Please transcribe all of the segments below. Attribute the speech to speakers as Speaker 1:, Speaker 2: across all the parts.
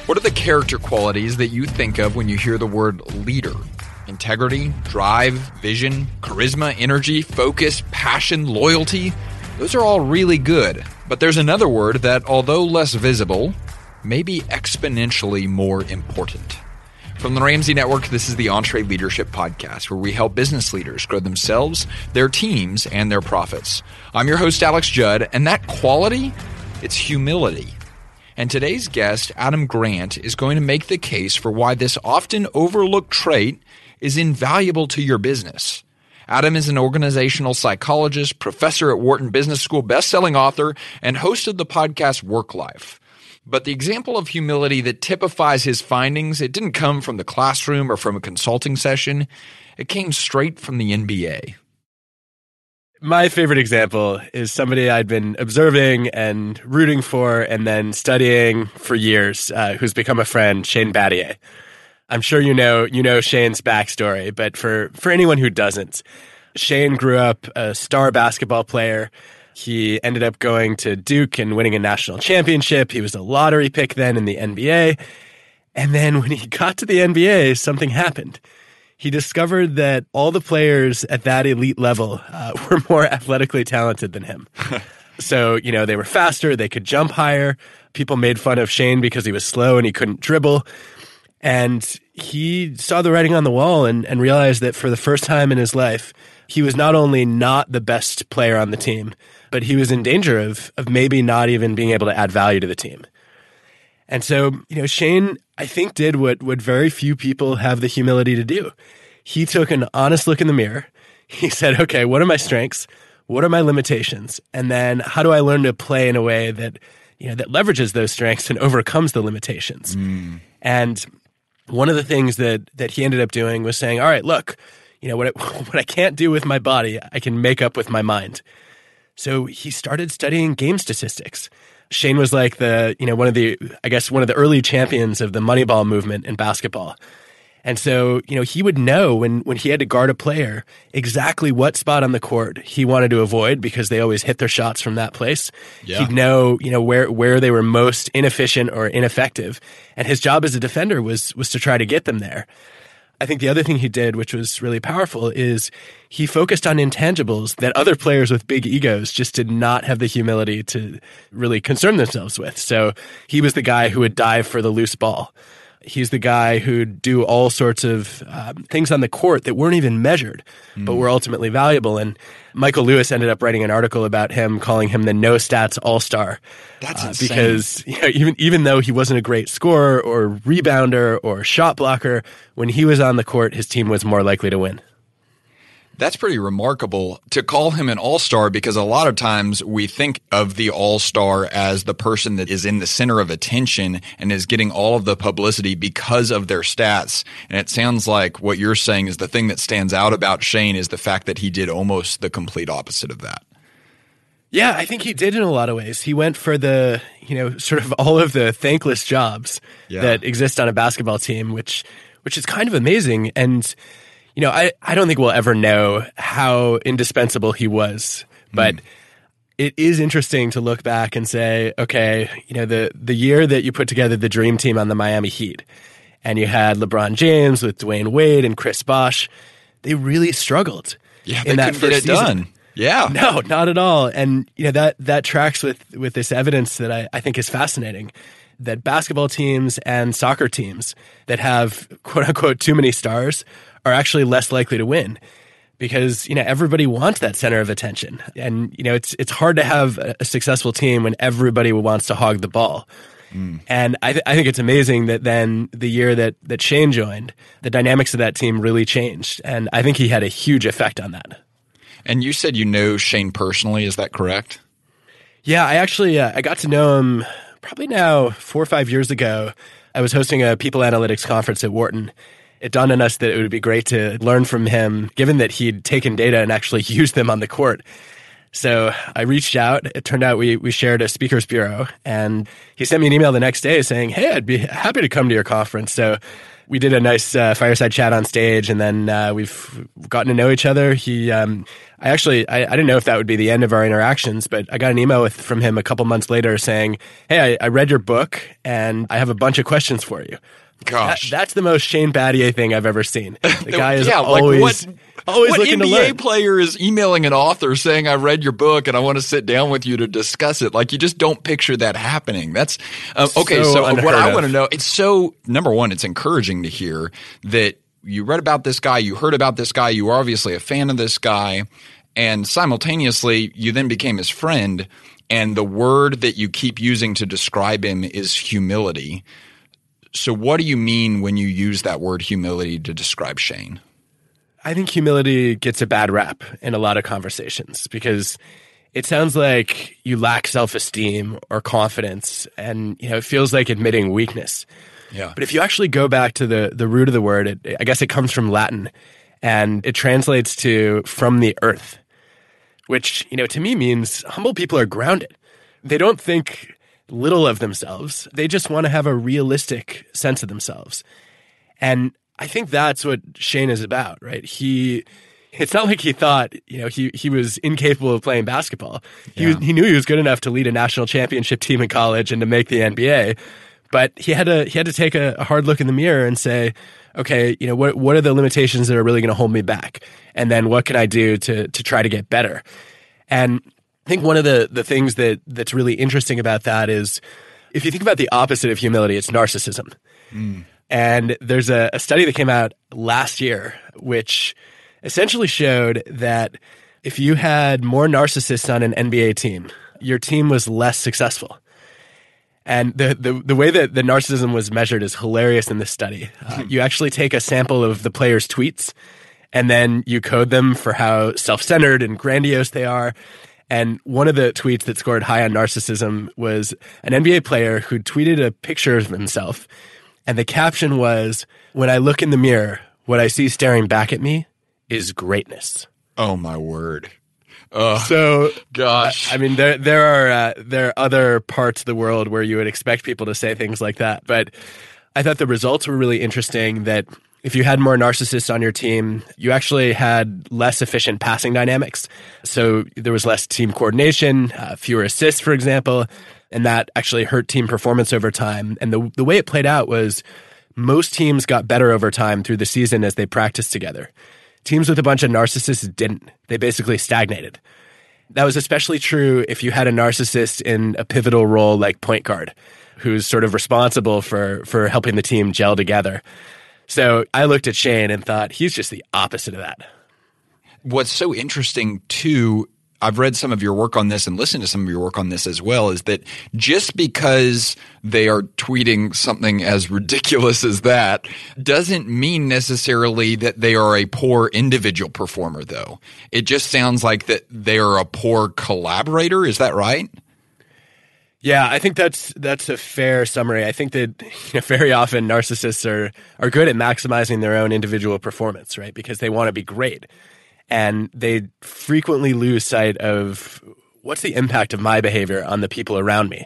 Speaker 1: What are the character qualities that you think of when you hear the word leader? Integrity, drive, vision, charisma, energy, focus, passion, loyalty. Those are all really good. But there's another word that, although less visible, may be exponentially more important. From the Ramsey Network, this is the EntreLeadership Podcast, where we help business leaders grow themselves, their teams, and their profits. I'm your host, Alex Judd, and that quality, it's humility. And today's guest, Adam Grant, is going to make the case for why this often overlooked trait is invaluable to your business. Adam is an organizational psychologist, professor at Wharton Business School, best-selling author, and host of the podcast Work Life. But the example of humility that typifies his findings, it didn't come from the classroom or from a consulting session. It came straight from the NBA.
Speaker 2: My favorite example is somebody I'd been observing and rooting for and then studying for years, who's become a friend, Shane Battier. I'm sure you know Shane's backstory, but for anyone who doesn't, Shane grew up a star basketball player. He ended up going to Duke and winning a national championship. He was a lottery pick then in the NBA. And then when he got to the NBA, something happened. He discovered that all the players at that elite level were more athletically talented than him. So, they were faster, they could jump higher. People made fun of Shane because he was slow and he couldn't dribble. And he saw the writing on the wall and realized that for the first time in his life, he was not only not the best player on the team, but he was in danger of maybe not even being able to add value to the team. And so, Shane, I think, did what very few people have the humility to do. He took an honest look in the mirror. He said, okay, what are my strengths? What are my limitations? And then how do I learn to play in a way that, that leverages those strengths and overcomes the limitations? And one of the things that he ended up doing was saying, all right, look, what I can't do with my body, I can make up with my mind. So he started studying game statistics. Shane was like one of the early champions of the Moneyball movement in basketball. And so, he would know when he had to guard a player exactly what spot on the court he wanted to avoid because they always hit their shots from that place. Yeah. He'd know, where they were most inefficient or ineffective. And his job as a defender was to try to get them there. I think the other thing he did, which was really powerful, is he focused on intangibles that other players with big egos just did not have the humility to really concern themselves with. So he was the guy who would dive for the loose ball. He's the guy who'd do all sorts of things on the court that weren't even measured, but were ultimately valuable. And Michael Lewis ended up writing an article about him, calling him the no stats all-star.
Speaker 1: That's insane.
Speaker 2: Because even though he wasn't a great scorer or rebounder or shot blocker, when he was on the court, his team was more likely to win.
Speaker 1: That's pretty remarkable to call him an all-star, because a lot of times we think of the all-star as the person that is in the center of attention and is getting all of the publicity because of their stats. And it sounds like what you're saying is the thing that stands out about Shane is the fact that he did almost the complete opposite of that.
Speaker 2: Yeah, I think he did in a lot of ways. He went for the, sort of all of the thankless jobs that exist on a basketball team, which is kind of amazing. And I don't think we'll ever know how indispensable he was, but it is interesting to look back and say, okay, the year that you put together the dream team on the Miami Heat, and you had LeBron James with Dwayne Wade and Chris Bosh, they really struggled.
Speaker 1: Yeah, they couldn't get it done. Yeah.
Speaker 2: No, not at all. And that tracks with this evidence that I think is fascinating, that basketball teams and soccer teams that have quote unquote too many stars are actually less likely to win, because everybody wants that center of attention, and it's hard to have a successful team when everybody wants to hog the ball. And I think it's amazing that then the year that Shane joined, the dynamics of that team really changed, and I think he had a huge effect on that.
Speaker 1: And you said Shane personally, is that correct?
Speaker 2: Yeah, I actually I got to know him probably now 4 or 5 years ago. I was hosting a people analytics conference at Wharton. It dawned on us that it would be great to learn from him, given that he'd taken data and actually used them on the court. So I reached out. It turned out we shared a speakers bureau, and he sent me an email the next day saying, hey, I'd be happy to come to your conference. So we did a nice fireside chat on stage, and then we've gotten to know each other. I didn't know if that would be the end of our interactions, but I got an email from him a couple months later saying, hey, I read your book, and I have a bunch of questions for you.
Speaker 1: Gosh.
Speaker 2: That's the most Shane Battier thing I've ever seen. The guy is
Speaker 1: always
Speaker 2: what looking
Speaker 1: NBA
Speaker 2: to learn.
Speaker 1: player is emailing an author saying, I read your book and I want to sit down with you to discuss it? Like, you just don't picture that happening. That's okay. So what I want to know, it's so, number one, it's encouraging to hear that you read about this guy, you heard about this guy, you were obviously a fan of this guy, and simultaneously you then became his friend. And the word that you keep using to describe him is humility. So what do you mean when you use that word humility to describe Shane?
Speaker 2: I think humility gets a bad rap in a lot of conversations because it sounds like you lack self-esteem or confidence, and it feels like admitting weakness.
Speaker 1: Yeah.
Speaker 2: But if you actually go back to the root of the word, I guess it comes from Latin, and it translates to from the earth, which to me means humble people are grounded. They don't think little of themselves. They just want to have a realistic sense of themselves. And I think that's what Shane is about, right? It's not like he thought, he was incapable of playing basketball. He knew he was good enough to lead a national championship team in college and to make the NBA. But he had to take a hard look in the mirror and say, okay, what are the limitations that are really going to hold me back? And then what can I do to try to get better? And I think one of the things that's really interesting about that is if you think about the opposite of humility, it's narcissism. Mm. And there's a study that came out last year which essentially showed that if you had more narcissists on an NBA team, your team was less successful. And the way that the narcissism was measured is hilarious in this study. You actually take a sample of the players' tweets, and then you code them for how self-centered and grandiose they are. And one of the tweets that scored high on narcissism was an NBA player who tweeted a picture of himself. And the caption was, when I look in the mirror, what I see staring back at me is greatness.
Speaker 1: Oh, my word.
Speaker 2: So,
Speaker 1: gosh.
Speaker 2: I mean, there are other parts of the world where you would expect people to say things like that. But I thought the results were really interesting that if you had more narcissists on your team, you actually had less efficient passing dynamics. So there was less team coordination, fewer assists, for example, and that actually hurt team performance over time. And the way it played out was most teams got better over time through the season as they practiced together. Teams with a bunch of narcissists didn't. They basically stagnated. That was especially true if you had a narcissist in a pivotal role like point guard, who's sort of responsible for helping the team gel together. So I looked at Shane and thought, he's just the opposite of that.
Speaker 1: What's so interesting, too, I've read some of your work on this and listened to some of your work on this as well, is that just because they are tweeting something as ridiculous as that doesn't mean necessarily that they are a poor individual performer, though. It just sounds like that they are a poor collaborator. Is that right?
Speaker 2: Yeah, I think that's a fair summary. I think that very often narcissists are good at maximizing their own individual performance, right? Because they want to be great. And they frequently lose sight of what's the impact of my behavior on the people around me.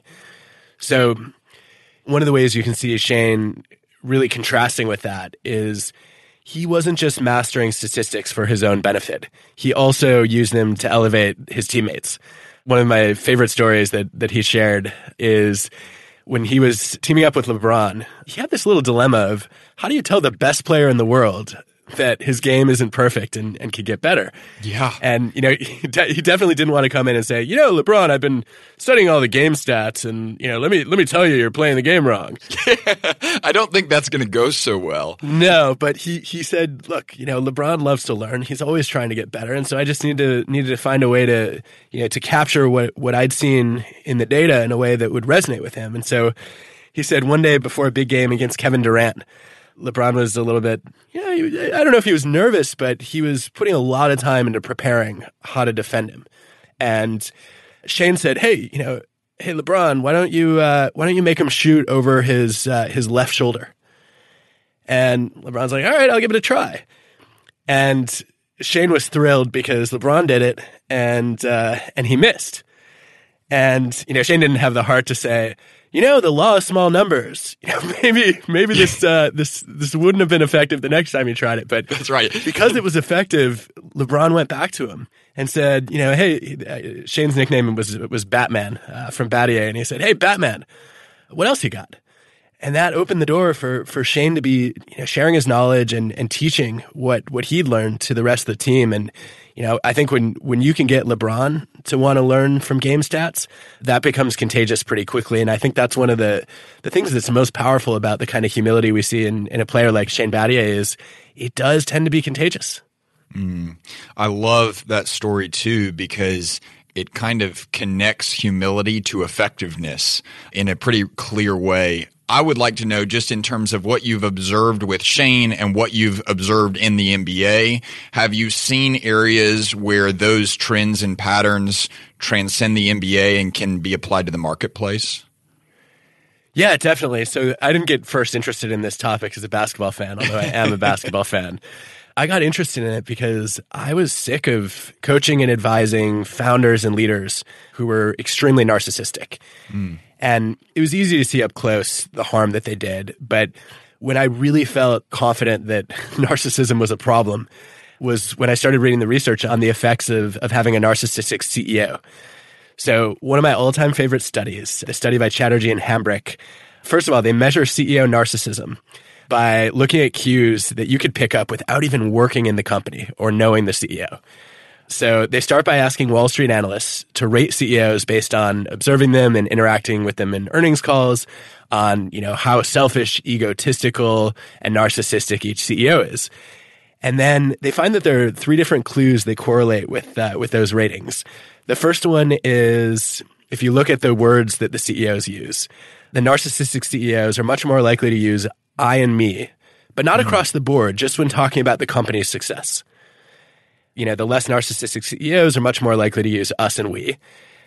Speaker 2: So one of the ways you can see Shane really contrasting with that is he wasn't just mastering statistics for his own benefit. He also used them to elevate his teammates. One of my favorite stories that he shared is when he was teaming up with LeBron, he had this little dilemma of how do you tell the best player in the world that his game isn't perfect and could get better.
Speaker 1: Yeah.
Speaker 2: And, he definitely didn't want to come in and say, LeBron, I've been studying all the game stats and, let me tell you, you're playing the game wrong.
Speaker 1: I don't think that's going to go so well.
Speaker 2: No, but he said, look, LeBron loves to learn. He's always trying to get better. And so I just needed to find a way to, to capture what I'd seen in the data in a way that would resonate with him. And so he said one day before a big game against Kevin Durant, LeBron was a little bit, I don't know if he was nervous, but he was putting a lot of time into preparing how to defend him. And Shane said, hey LeBron, why don't you make him shoot over his left shoulder? And LeBron's like, all right, I'll give it a try. And Shane was thrilled because LeBron did it and he missed. And, Shane didn't have the heart to say, the law of small numbers. Maybe this wouldn't have been effective the next time you tried it. But
Speaker 1: that's right.
Speaker 2: Because it was effective, LeBron went back to him and said, hey, Shane's nickname was Batman from Battier. And he said, hey, Batman, what else you got? And that opened the door for Shane to be sharing his knowledge and teaching what he'd learned to the rest of the team. And I think when you can get LeBron to want to learn from game stats, that becomes contagious pretty quickly. And I think that's one of the things that's most powerful about the kind of humility we see in a player like Shane Battier is it does tend to be contagious.
Speaker 1: I love that story too, because it kind of connects humility to effectiveness in a pretty clear way. I would like to know, just in terms of what you've observed with Shane and what you've observed in the NBA, have you seen areas where those trends and patterns transcend the NBA and can be applied to the marketplace?
Speaker 2: Yeah, definitely. So I didn't get first interested in this topic as a basketball fan, although I am a basketball fan. I got interested in it because I was sick of coaching and advising founders and leaders who were extremely narcissistic. And it was easy to see up close the harm that they did. But when I really felt confident that narcissism was a problem was when I started reading the research on the effects of having a narcissistic CEO. So one of my all-time favorite studies, a study by Chatterjee and Hambrick, first of all, they measure CEO narcissism by looking at cues that you could pick up without even working in the company or knowing the CEO. So they start by asking Wall Street analysts to rate CEOs based on observing them and interacting with them in earnings calls, on how selfish, egotistical, and narcissistic each CEO is. And then they find that there are three different clues they correlate with those ratings. The first one is if you look at the words that the CEOs use, the narcissistic CEOs are much more likely to use I and me, but not across the board, just when talking about the company's success. The less narcissistic CEOs are much more likely to use us and we.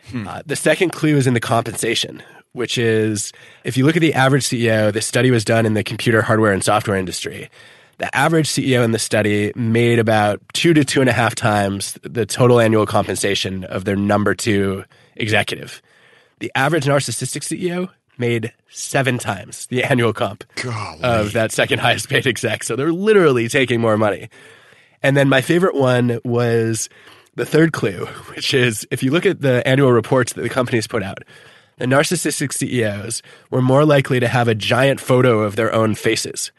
Speaker 2: The second clue is in the compensation, which is if you look at the average CEO, this study was done in the computer hardware and software industry. The average CEO in the study made about 2 to 2.5 times the total annual compensation of their number 2 executive. The average narcissistic CEO made 7 times the annual comp of that second highest paid exec. So they're literally taking more money. And then my favorite one was the third clue, which is if you look at the annual reports that the companies put out, the narcissistic CEOs were more likely to have a giant photo of their own faces,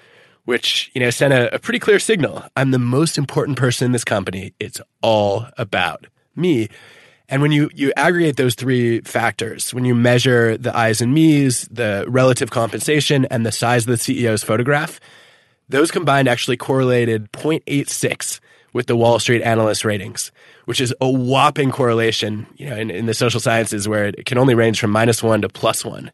Speaker 2: which, sent a pretty clear signal. I'm the most important person in this company. It's all about me. And when you aggregate those three factors, when you measure the I's and me's, the relative compensation, and the size of the CEO's photograph, those combined actually correlated 0.86 with the Wall Street analyst ratings, which is a whopping correlation, in the social sciences where it can only range from -1 to +1.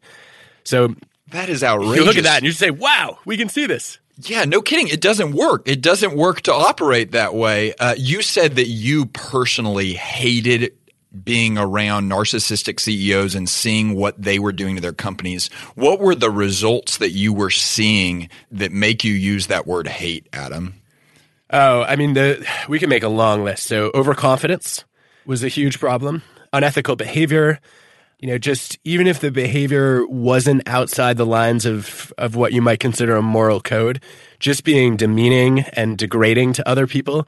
Speaker 2: So
Speaker 1: that is outrageous.
Speaker 2: You look at that and you say, wow, we can see this.
Speaker 1: Yeah, no kidding. It doesn't work. It doesn't work to operate that way. You said that you personally hated being around narcissistic CEOs and seeing what they were doing to their companies. What were the results that you were seeing that make you use that word hate, Adam?
Speaker 2: Oh, I mean, we can make a long list. So overconfidence was a huge problem. Unethical behavior, just even if the behavior wasn't outside the lines of what you might consider a moral code, just being demeaning and degrading to other people.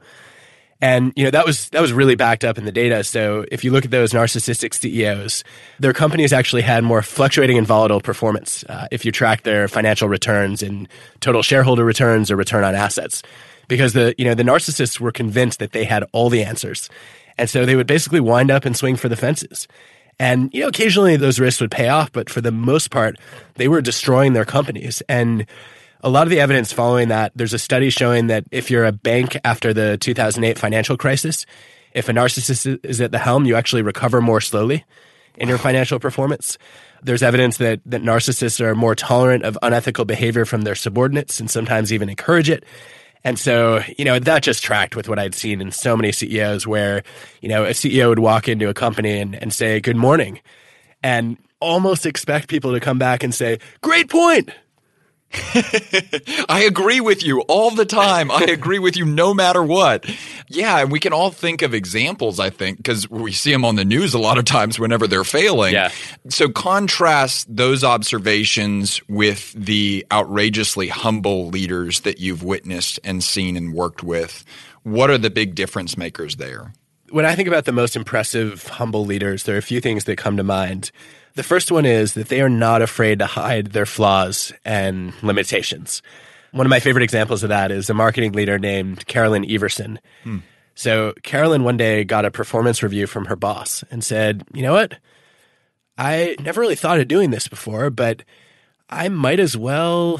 Speaker 2: And, that was really backed up in the data. So if you look at those narcissistic CEOs, their companies actually had more fluctuating and volatile performance if you track their financial returns in total shareholder returns or return on assets. Because the narcissists were convinced that they had all the answers. And so they would basically wind up and swing for the fences. And, occasionally those risks would pay off, but for the most part, they were destroying their companies. And a lot of the evidence following that, there's a study showing that if you're a bank after the 2008 financial crisis, if a narcissist is at the helm, you actually recover more slowly in your financial performance. There's evidence that narcissists are more tolerant of unethical behavior from their subordinates and sometimes even encourage it. And so, that just tracked with what I'd seen in so many CEOs where, a CEO would walk into a company and say, good morning, and almost expect people to come back and say, great point.
Speaker 1: I agree with you all the time. I agree with you no matter what. Yeah, and we can all think of examples, I think, because we see them on the news a lot of times whenever they're failing.
Speaker 2: Yeah.
Speaker 1: So contrast those observations with the outrageously humble leaders that you've witnessed and seen and worked with. What are the big difference makers there?
Speaker 2: When I think about the most impressive, humble leaders, there are a few things that come to mind. The first one is that they are not afraid to hide their flaws and limitations. One of my favorite examples of that is a marketing leader named Carolyn Everson. So Carolyn one day got a performance review from her boss and said, you know what? I never really thought of doing this before, but I might as well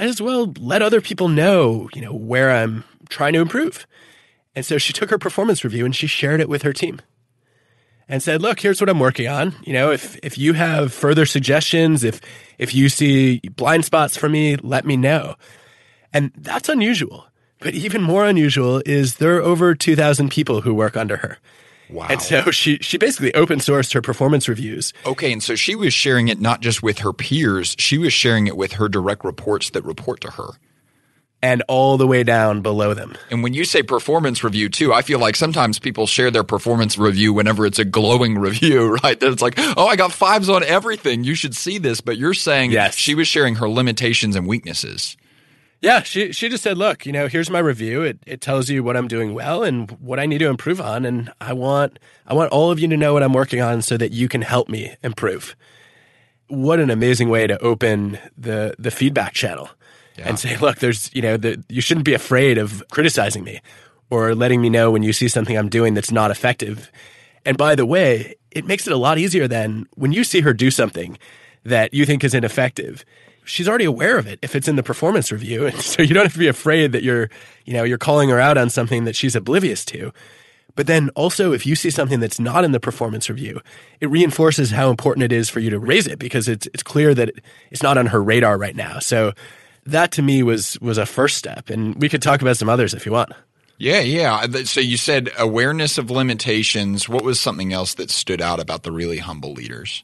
Speaker 2: let other people know, where I'm trying to improve. And so she took her performance review and she shared it with her team and said, look, here's what I'm working on. If you have further suggestions, if you see blind spots for me, let me know. And that's unusual. But even more unusual is there are over 2,000 people who work under her.
Speaker 1: Wow.
Speaker 2: And so she basically open sourced her performance reviews.
Speaker 1: Okay, and so she was sharing it not just with her peers, she was sharing it with her direct reports that report to her.
Speaker 2: And all the way down below them.
Speaker 1: And when you say performance review too, I feel like sometimes people share their performance review whenever it's a glowing review, right? That it's like, oh, I got 5s on everything. You should see this. But you're saying
Speaker 2: yes.
Speaker 1: She was sharing her limitations and weaknesses.
Speaker 2: Yeah, she just said, look, here's my review. It tells you what I'm doing well and what I need to improve on. And I want all of you to know what I'm working on so that you can help me improve. What an amazing way to open the feedback channel. Yeah. And say, look, there's, you shouldn't be afraid of criticizing me or letting me know when you see something I'm doing that's not effective. And by the way, it makes it a lot easier then when you see her do something that you think is ineffective. She's already aware of it if it's in the performance review. And so you don't have to be afraid that you're calling her out on something that she's oblivious to. But then also if you see something that's not in the performance review, it reinforces how important it is for you to raise it because it's clear that it's not on her radar right now. So that to me was a first step, and we could talk about some others if you want.
Speaker 1: Yeah. So you said awareness of limitations. What was something else that stood out about the really humble leaders?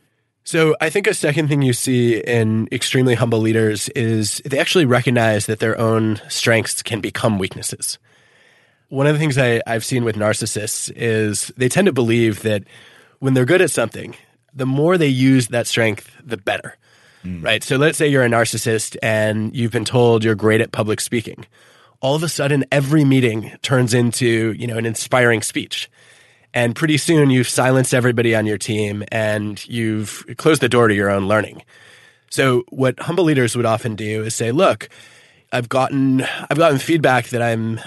Speaker 2: So I think a second thing you see in extremely humble leaders is they actually recognize that their own strengths can become weaknesses. One of the things I've seen with narcissists is they tend to believe that when they're good at something, the more they use that strength, the better. Right. So let's say you're a narcissist and you've been told you're great at public speaking. All of a sudden, every meeting turns into, an inspiring speech. And pretty soon you've silenced everybody on your team and you've closed the door to your own learning. So what humble leaders would often do is say, look, I've gotten feedback that I'm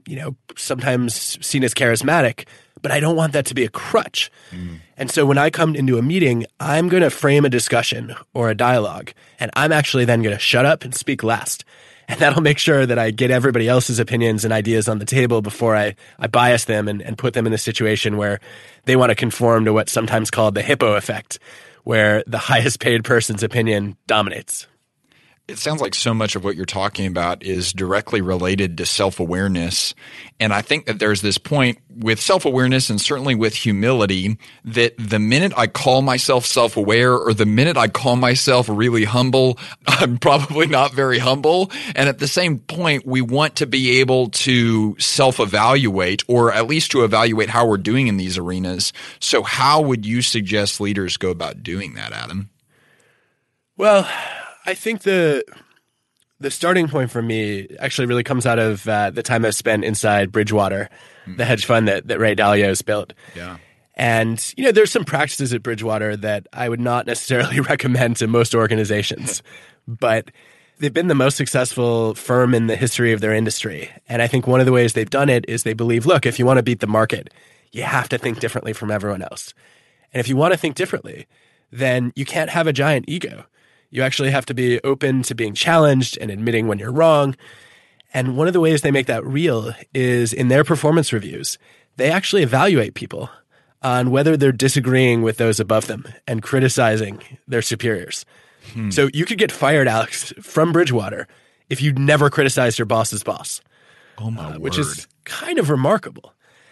Speaker 2: sometimes seen as charismatic, but I don't want that to be a crutch. And so when I come into a meeting, I'm going to frame a discussion or a dialogue, and I'm actually then going to shut up and speak last. And that'll make sure that I get everybody else's opinions and ideas on the table before I bias them and put them in a situation where they want to conform to what's sometimes called the hippo effect, where the highest paid person's opinion dominates.
Speaker 1: It sounds like so much of what you're talking about is directly related to self-awareness. And I think that there's this point with self-awareness and certainly with humility that the minute I call myself self-aware or the minute I call myself really humble, I'm probably not very humble. And at the same point, we want to be able to self-evaluate or at least to evaluate how we're doing in these arenas. So how would you suggest leaders go about doing that, Adam?
Speaker 2: Well, I think the starting point for me actually really comes out of the time I've spent inside Bridgewater, the hedge fund that Ray Dalio has built.
Speaker 1: Yeah.
Speaker 2: And, there's some practices at Bridgewater that I would not necessarily recommend to most organizations, but they've been the most successful firm in the history of their industry. And I think one of the ways they've done it is they believe, look, if you want to beat the market, you have to think differently from everyone else. And if you want to think differently, then you can't have a giant ego. You actually have to be open to being challenged and admitting when you're wrong. And one of the ways they make that real is in their performance reviews. They actually evaluate people on whether they're disagreeing with those above them and criticizing their superiors. So you could get fired, Alex, from Bridgewater if you never criticized your boss's boss.
Speaker 1: Oh, my word.
Speaker 2: Which is kind of remarkable.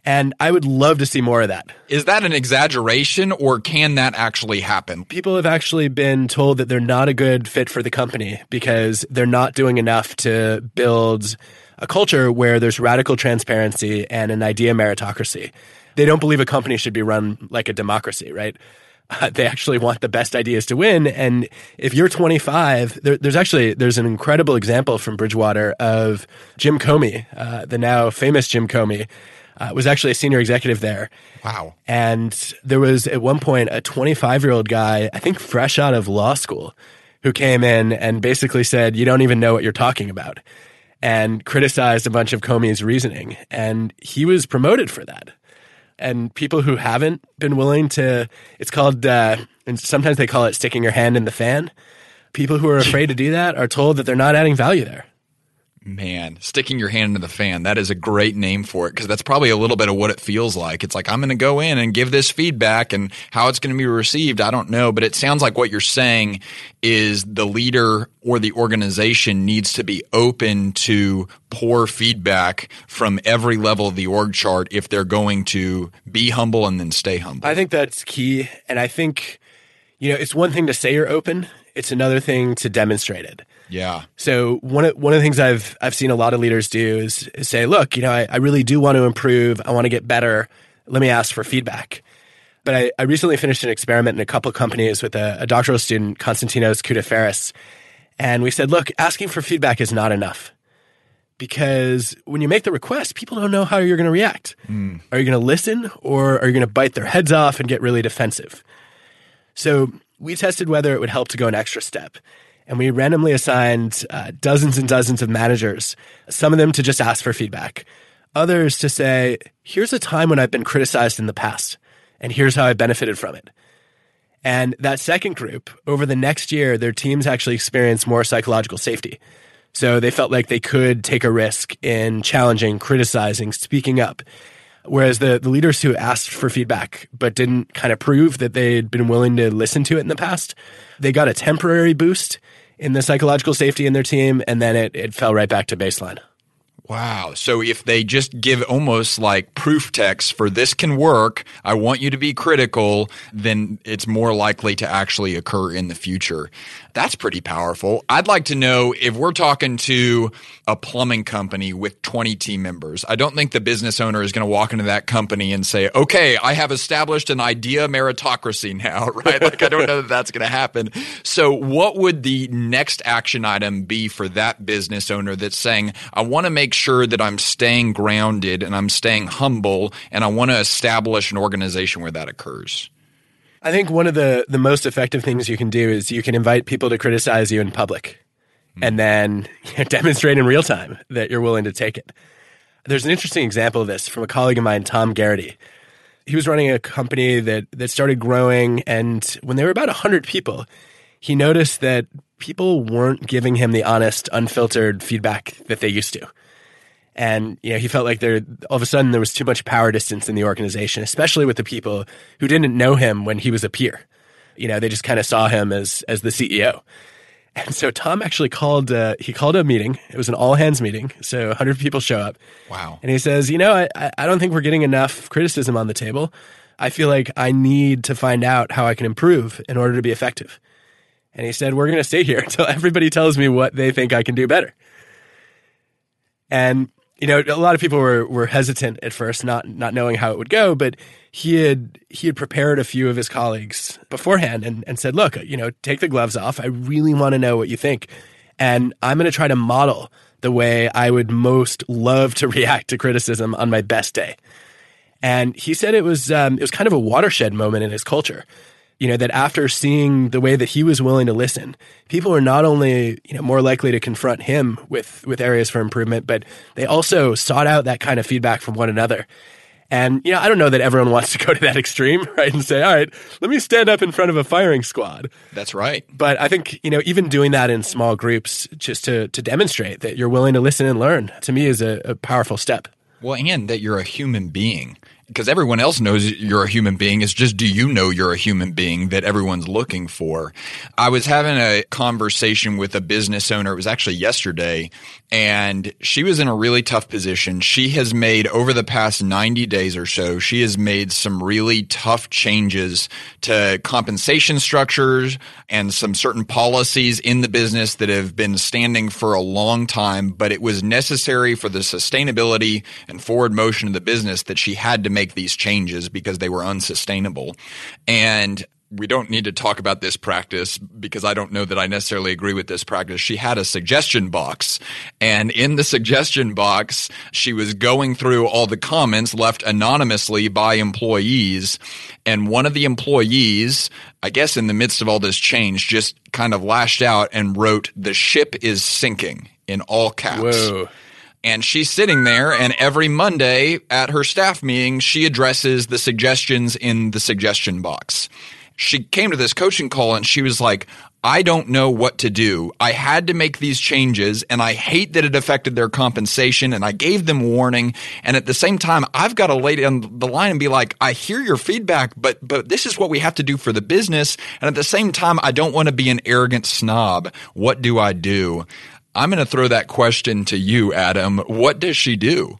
Speaker 2: And I would love to see more of that.
Speaker 1: Is that an exaggeration, or can that actually happen?
Speaker 2: People have actually been told that they're not a good fit for the company because they're not doing enough to build a culture where there's radical transparency and an idea meritocracy. They don't believe a company should be run like a democracy, right? They actually want the best ideas to win. And if you're 25, there's an incredible example from Bridgewater of Jim Comey, the now famous Jim Comey, was actually a senior executive there.
Speaker 1: Wow.
Speaker 2: And there was at one point a 25-year-old guy, I think fresh out of law school, who came in and basically said, you don't even know what you're talking about, and criticized a bunch of Comey's reasoning. And he was promoted for that. And people who haven't been willing to, it's called, and sometimes they call it sticking your hand in the fan. People who are afraid to do that are told that they're not adding value there.
Speaker 1: Man, sticking your hand into the fan, that is a great name for it, because that's probably a little bit of what it feels like. It's like, I'm going to go in and give this feedback, and how it's going to be received, I don't know. But it sounds like what you're saying is the leader or the organization needs to be open to poor feedback from every level of the org chart if they're going to be humble and then stay humble.
Speaker 2: I think that's key. And I think, it's one thing to say you're open. It's another thing to demonstrate it.
Speaker 1: Yeah.
Speaker 2: So one of the things I've seen a lot of leaders do is say, look, I really do want to improve. I want to get better. Let me ask for feedback. But I recently finished an experiment in a couple of companies with a doctoral student, Konstantinos Koutaferis. And we said, look, asking for feedback is not enough. Because when you make the request, people don't know how you're going to react. Are you going to listen, or are you going to bite their heads off and get really defensive? So we tested whether it would help to go an extra step. And we randomly assigned dozens and dozens of managers, some of them to just ask for feedback, others to say, here's a time when I've been criticized in the past, and here's how I benefited from it. And that second group, over the next year, their teams actually experienced more psychological safety. So they felt like they could take a risk in challenging, criticizing, speaking up. Whereas the leaders who asked for feedback but didn't kind of prove that they'd been willing to listen to it in the past, they got a temporary boost in the psychological safety in their team, and then it fell right back to baseline.
Speaker 1: Wow. So if they just give almost like proof text for this can work, I want you to be critical, then it's more likely to actually occur in the future. That's pretty powerful. I'd like to know if we're talking to a plumbing company with 20 team members. I don't think the business owner is going to walk into that company and say, okay, I have established an idea meritocracy now, right? Like, I don't know that that's going to happen. So what would the next action item be for that business owner that's saying, I want to make sure that I'm staying grounded and I'm staying humble, and I want to establish an organization where that occurs?
Speaker 2: I think one of the most effective things you can do is you can invite people to criticize you in public and then demonstrate in real time that you're willing to take it. There's an interesting example of this from a colleague of mine, Tom Garrity. He was running a company that started growing, and when there were about 100 people, he noticed that people weren't giving him the honest, unfiltered feedback that they used to. And he felt like all of a sudden there was too much power distance in the organization, especially with the people who didn't know him when he was a peer. They just kind of saw him as the CEO. And so Tom actually called a meeting. It was an all hands meeting. So 100 people show up.
Speaker 1: Wow.
Speaker 2: And he says, I don't think we're getting enough criticism on the table. I feel like I need to find out how I can improve in order to be effective. And he said, we're going to stay here until everybody tells me what they think I can do better. And a lot of people were hesitant at first, not knowing how it would go, but he had prepared a few of his colleagues beforehand and said, look, take the gloves off. I really want to know what you think. And I'm going to try to model the way I would most love to react to criticism on my best day. And he said it was kind of a watershed moment in his culture. That after seeing the way that he was willing to listen, people were not only, more likely to confront him with areas for improvement, but they also sought out that kind of feedback from one another. And, I don't know that everyone wants to go to that extreme, right? And say, all right, let me stand up in front of a firing squad.
Speaker 1: That's right.
Speaker 2: But I think, even doing that in small groups just to demonstrate that you're willing to listen and learn, to me is a powerful step.
Speaker 1: Well, and that you're a human being. because everyone else knows you're a human being. It's just, do you know you're a human being that everyone's looking for? I was having a conversation with a business owner. It was actually yesterday, and she was in a really tough position. She has made, over the past 90 days or so, she has made some really tough changes to compensation structures and some certain policies in the business that have been standing for a long time, but it was necessary for the sustainability and forward motion of the business that she had to make these changes because they were unsustainable. And we don't need to talk about this practice because I don't know that I necessarily agree with this practice. She had a suggestion box, and in the suggestion box, she was going through all the comments left anonymously by employees. And one of the employees, I guess in the midst of all this change, just kind of lashed out and wrote, "The ship is sinking," in all caps.
Speaker 2: Whoa.
Speaker 1: And she's sitting there, and every Monday at her staff meeting, she addresses the suggestions in the suggestion box. She came to this coaching call and she was like, I don't know what to do. I had to make these changes, and I hate that it affected their compensation, and I gave them warning. And at the same time, I've got to lay down the line and be like, I hear your feedback, but this is what we have to do for the business. And at the same time, I don't want to be an arrogant snob. What do I do? I'm going to throw that question to you, Adam. What does she do?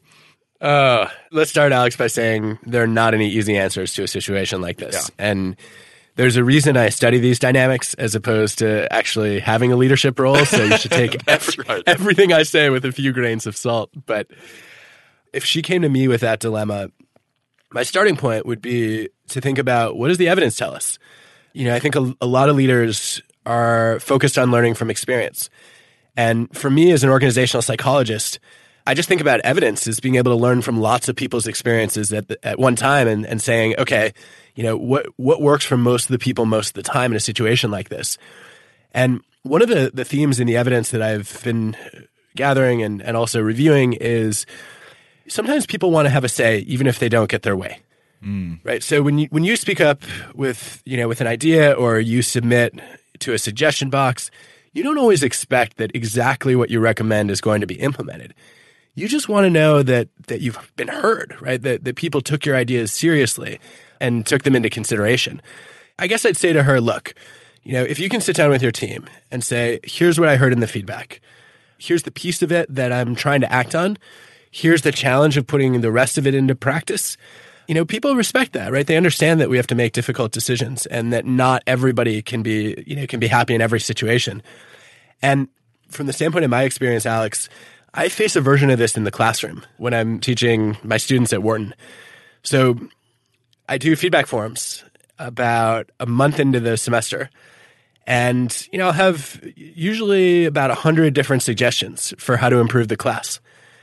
Speaker 2: Let's start, Alex, by saying there are not any easy answers to a situation like this.
Speaker 1: Yeah.
Speaker 2: And there's a reason I study these dynamics as opposed to actually having a leadership role. So you should take everything I say with a few grains of salt. But if she came to me with that dilemma, my starting point would be to think about, what does the evidence tell us? You know, I think a lot of leaders are focused on learning from experience. And for me as an organizational psychologist, I just think about evidence as being able to learn from lots of people's experiences at one time and saying, okay, you know, what works for most of the people most of the time in a situation like this? And one of the themes in the evidence that I've been gathering and also reviewing is sometimes people want to have a say even if they don't get their way. Right? So when you speak up with an idea or you submit to a suggestion box, you don't always expect that exactly what you recommend is going to be implemented. You just want to know that you've been heard, right? That people took your ideas seriously and took them into consideration. I guess I'd say to her, look, you know, if you can sit down with your team and say, here's what I heard in the feedback. Here's the piece of it that I'm trying to act on. Here's the challenge of putting the rest of it into practice. You know, people respect that, right? They understand that we have to make difficult decisions and that not everybody can be happy in every situation. And from the standpoint of my experience, Alex, I face a version of this in the classroom when I'm teaching my students at Wharton. So I do feedback forums about a month into the semester. And, you know, I'll have usually about 100 different suggestions for how to improve the class.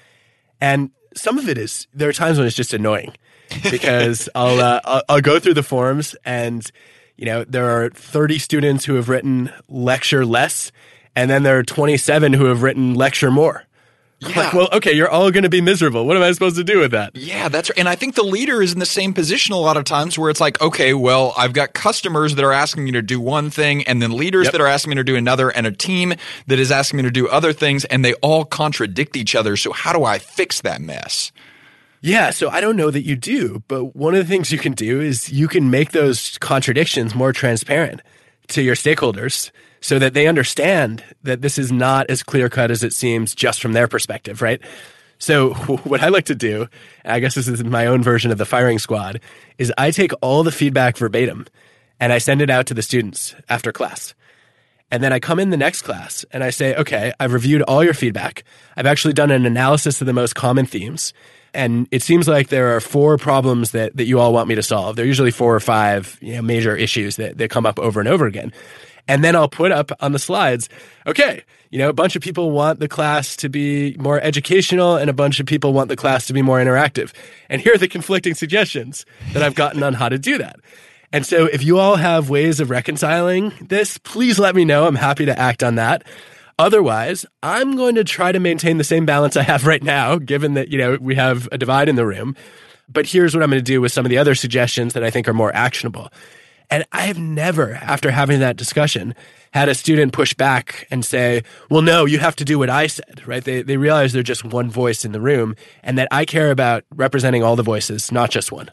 Speaker 2: And some of it is, there are times when it's just annoying because I'll go through the forums and, you know, there are 30 students who have written lecture less, and then there are 27 who have written lecture more.
Speaker 1: Yeah.
Speaker 2: Like, well, okay, you're all going to be miserable. What am I supposed to do with that?
Speaker 1: Yeah, that's right. And I think the leader is in the same position a lot of times where it's like, okay, well, I've got customers that are asking me to do one thing, and then leaders that are asking me to do another, and a team that is asking me to do other things, and they all contradict each other. So how do I fix that mess?
Speaker 2: Yeah, so I don't know that you do, but one of the things you can do is you can make those contradictions more transparent to your stakeholders so that they understand that this is not as clear-cut as it seems just from their perspective, right? So what I like to do, and I guess this is my own version of the firing squad, is I take all the feedback verbatim and I send it out to the students after class. And then I come in the next class and I say, okay, I've reviewed all your feedback. I've actually done an analysis of the most common themes. And it seems like there are 4 problems that you all want me to solve. There are usually 4 or 5 major issues that come up over and over again. And then I'll put up on the slides, okay, a bunch of people want the class to be more educational and a bunch of people want the class to be more interactive. And here are the conflicting suggestions that I've gotten on how to do that. And so if you all have ways of reconciling this, please let me know. I'm happy to act on that. Otherwise, I'm going to try to maintain the same balance I have right now, given that, we have a divide in the room. But here's what I'm going to do with some of the other suggestions that I think are more actionable. And I have never, after having that discussion, had a student push back and say, well, no, you have to do what I said, right? They realize they're just one voice in the room and that I care about representing all the voices, not just one.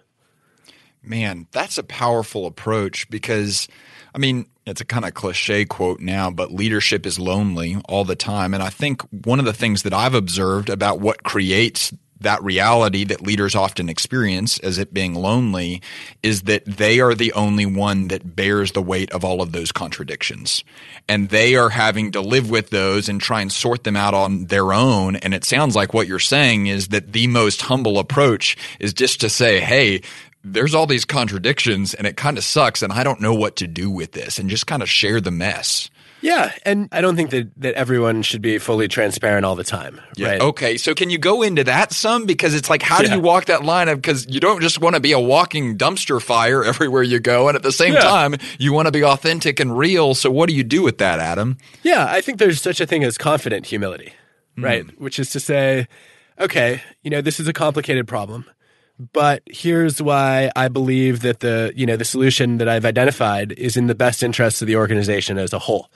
Speaker 1: Man, that's a powerful approach because, I mean, it's a kind of cliche quote now, but leadership is lonely all the time. And I think one of the things that I've observed about what creates that reality that leaders often experience as it being lonely is that they are the only one that bears the weight of all of those contradictions. And they are having to live with those and try and sort them out on their own. And it sounds like what you're saying is that the most humble approach is just to say, hey, there's all these contradictions and it kind of sucks and I don't know what to do with this, and just kind of share the mess.
Speaker 2: Yeah, and I don't think that everyone should be fully transparent all the time, right?
Speaker 1: Okay, so can you go into that some? Because it's like, how do you walk that line of, because you don't just want to be a walking dumpster fire everywhere you go, and at the same time, you want to be authentic and real. So what do you do with that, Adam?
Speaker 2: Yeah, I think there's such a thing as confident humility, right? Which is to say, okay, this is a complicated problem, but here's why I believe that the solution that I've identified is in the best interests of the organization as a whole.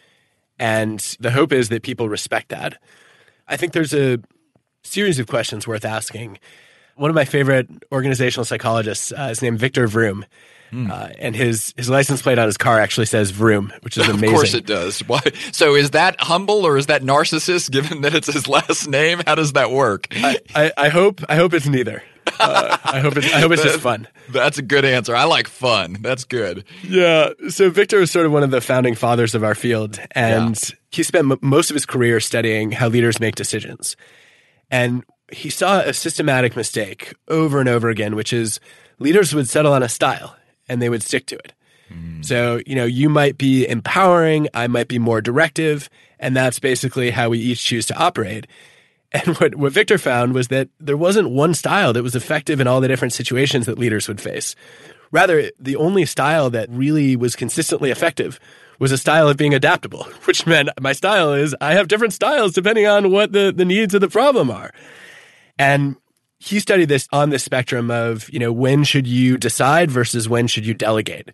Speaker 2: And the hope is that people respect that. I think there's a series of questions worth asking. One of my favorite organizational psychologists is named Victor Vroom. And his license plate on his car actually says Vroom, which is amazing.
Speaker 1: Of course it does. Why? So is that humble or is that narcissist, given that it's his last name? How does that work?
Speaker 2: I hope it's neither. I hope it's just fun.
Speaker 1: That's a good answer. I like fun. That's good.
Speaker 2: Yeah. So Victor is sort of one of the founding fathers of our field, and he spent most of his career studying how leaders make decisions. And he saw a systematic mistake over and over again, which is leaders would settle on a style and they would stick to it. So, you might be empowering, I might be more directive, and that's basically how we each choose to operate. And what Victor found was that there wasn't one style that was effective in all the different situations that leaders would face. Rather, the only style that really was consistently effective was a style of being adaptable, which meant my style is I have different styles depending on what the needs of the problem are. And he studied this on the spectrum of, when should you decide versus when should you delegate?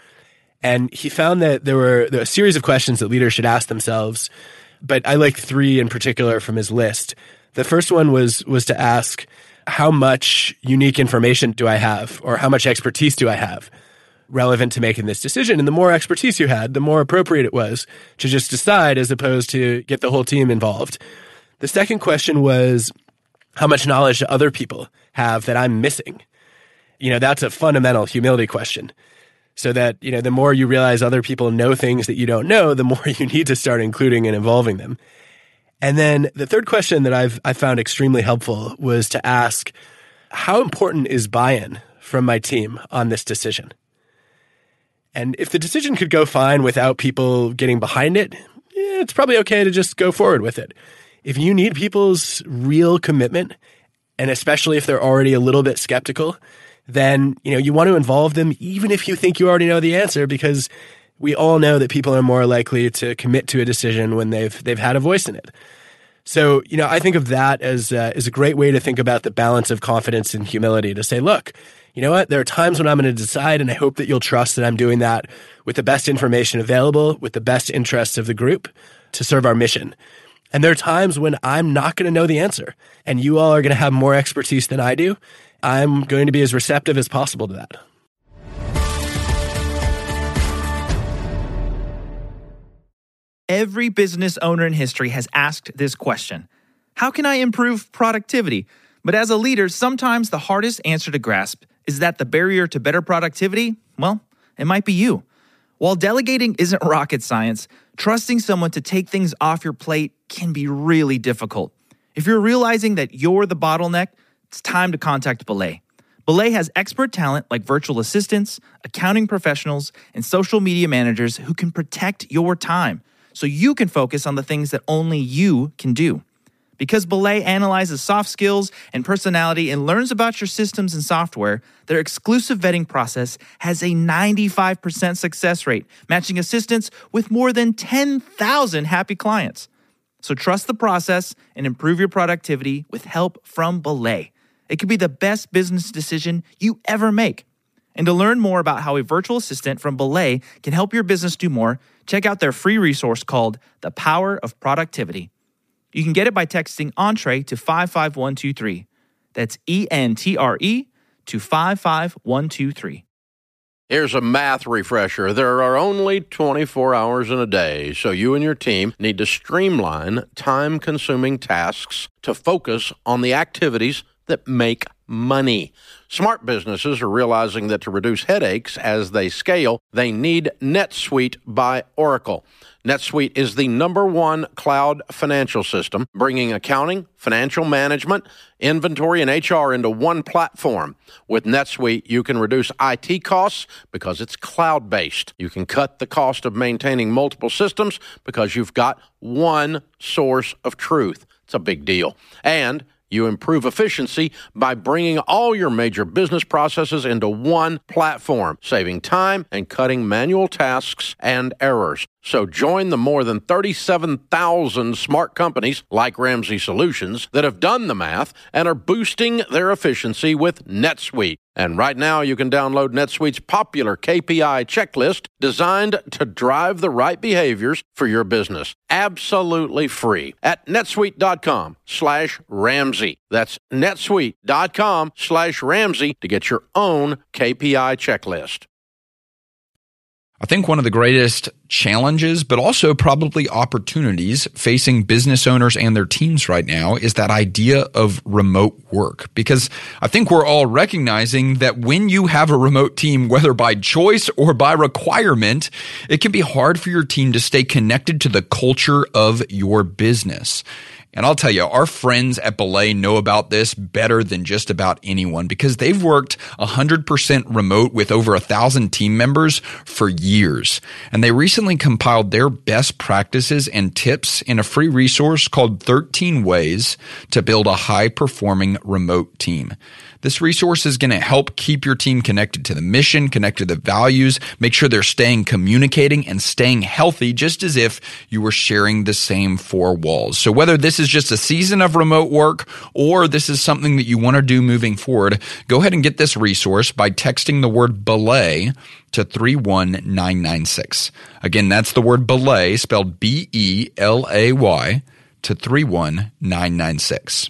Speaker 2: And he found that there were a series of questions that leaders should ask themselves, but I like three in particular from his list. The first one was to ask, how much unique information do I have, or how much expertise do I have relevant to making this decision? And the more expertise you had, the more appropriate it was to just decide as opposed to get the whole team involved. The second question was, how much knowledge do other people have that I'm missing? That's a fundamental humility question. So that, the more you realize other people know things that you don't know, the more you need to start including and involving them. And then the third question that I found extremely helpful was to ask, how important is buy-in from my team on this decision? And if the decision could go fine without people getting behind it, it's probably okay to just go forward with it. If you need people's real commitment, and especially if they're already a little bit skeptical, then you want to involve them even if you think you already know the answer, because we all know that people are more likely to commit to a decision when they've had a voice in it. So, I think of that as a great way to think about the balance of confidence and humility, to say, look, you know what? There are times when I'm going to decide, and I hope that you'll trust that I'm doing that with the best information available, with the best interests of the group to serve our mission. And there are times when I'm not going to know the answer, and you all are going to have more expertise than I do. I'm going to be as receptive as possible to that.
Speaker 3: Every business owner in history has asked this question: how can I improve productivity? But as a leader, sometimes the hardest answer to grasp is that the barrier to better productivity, well, it might be you. While delegating isn't rocket science, trusting someone to take things off your plate can be really difficult. If you're realizing that you're the bottleneck, it's time to contact Belay. Belay has expert talent like virtual assistants, accounting professionals, and social media managers who can protect your time so you can focus on the things that only you can do. Because Belay analyzes soft skills and personality and learns about your systems and software, their exclusive vetting process has a 95% success rate, matching assistants with more than 10,000 happy clients. So trust the process and improve your productivity with help from Belay. It could be the best business decision you ever make. And to learn more about how a virtual assistant from Belay can help your business do more, check out their free resource called The Power of Productivity. You can get it by texting Entree to 55123. That's ENTRE to 55123.
Speaker 4: Here's a math refresher. There are only 24 hours in a day, so you and your team need to streamline time-consuming tasks to focus on the activities that make money. Smart businesses are realizing that to reduce headaches as they scale, they need NetSuite by Oracle. NetSuite is the #1 cloud financial system, bringing accounting, financial management, inventory, and HR into one platform. With NetSuite, you can reduce IT costs because it's cloud-based. You can cut the cost of maintaining multiple systems because you've got one source of truth. It's a big deal. And you improve efficiency by bringing all your major business processes into one platform, saving time and cutting manual tasks and errors. So join the more than 37,000 smart companies like Ramsey Solutions that have done the math and are boosting their efficiency with NetSuite. And right now you can download NetSuite's popular KPI checklist designed to drive the right behaviors for your business. Absolutely free at netsuite.com/Ramsey. That's netsuite.com/Ramsey to get your own KPI checklist.
Speaker 1: I think one of the greatest challenges, but also probably opportunities facing business owners and their teams right now is that idea of remote work. Because I think we're all recognizing that when you have a remote team, whether by choice or by requirement, it can be hard for your team to stay connected to the culture of your business. And I'll tell you, our friends at Belay know about this better than just about anyone because they've worked 100% remote with over 1,000 team members for years. And they recently compiled their best practices and tips in a free resource called 13 Ways to Build a High-Performing Remote Team. This resource is going to help keep your team connected to the mission, connected to the values, make sure they're staying communicating and staying healthy, just as if you were sharing the same four walls. So whether this is just a season of remote work or this is something that you want to do moving forward, go ahead and get this resource by texting the word Belay to 31996. Again, that's the word Belay, spelled BELAY, to 31996.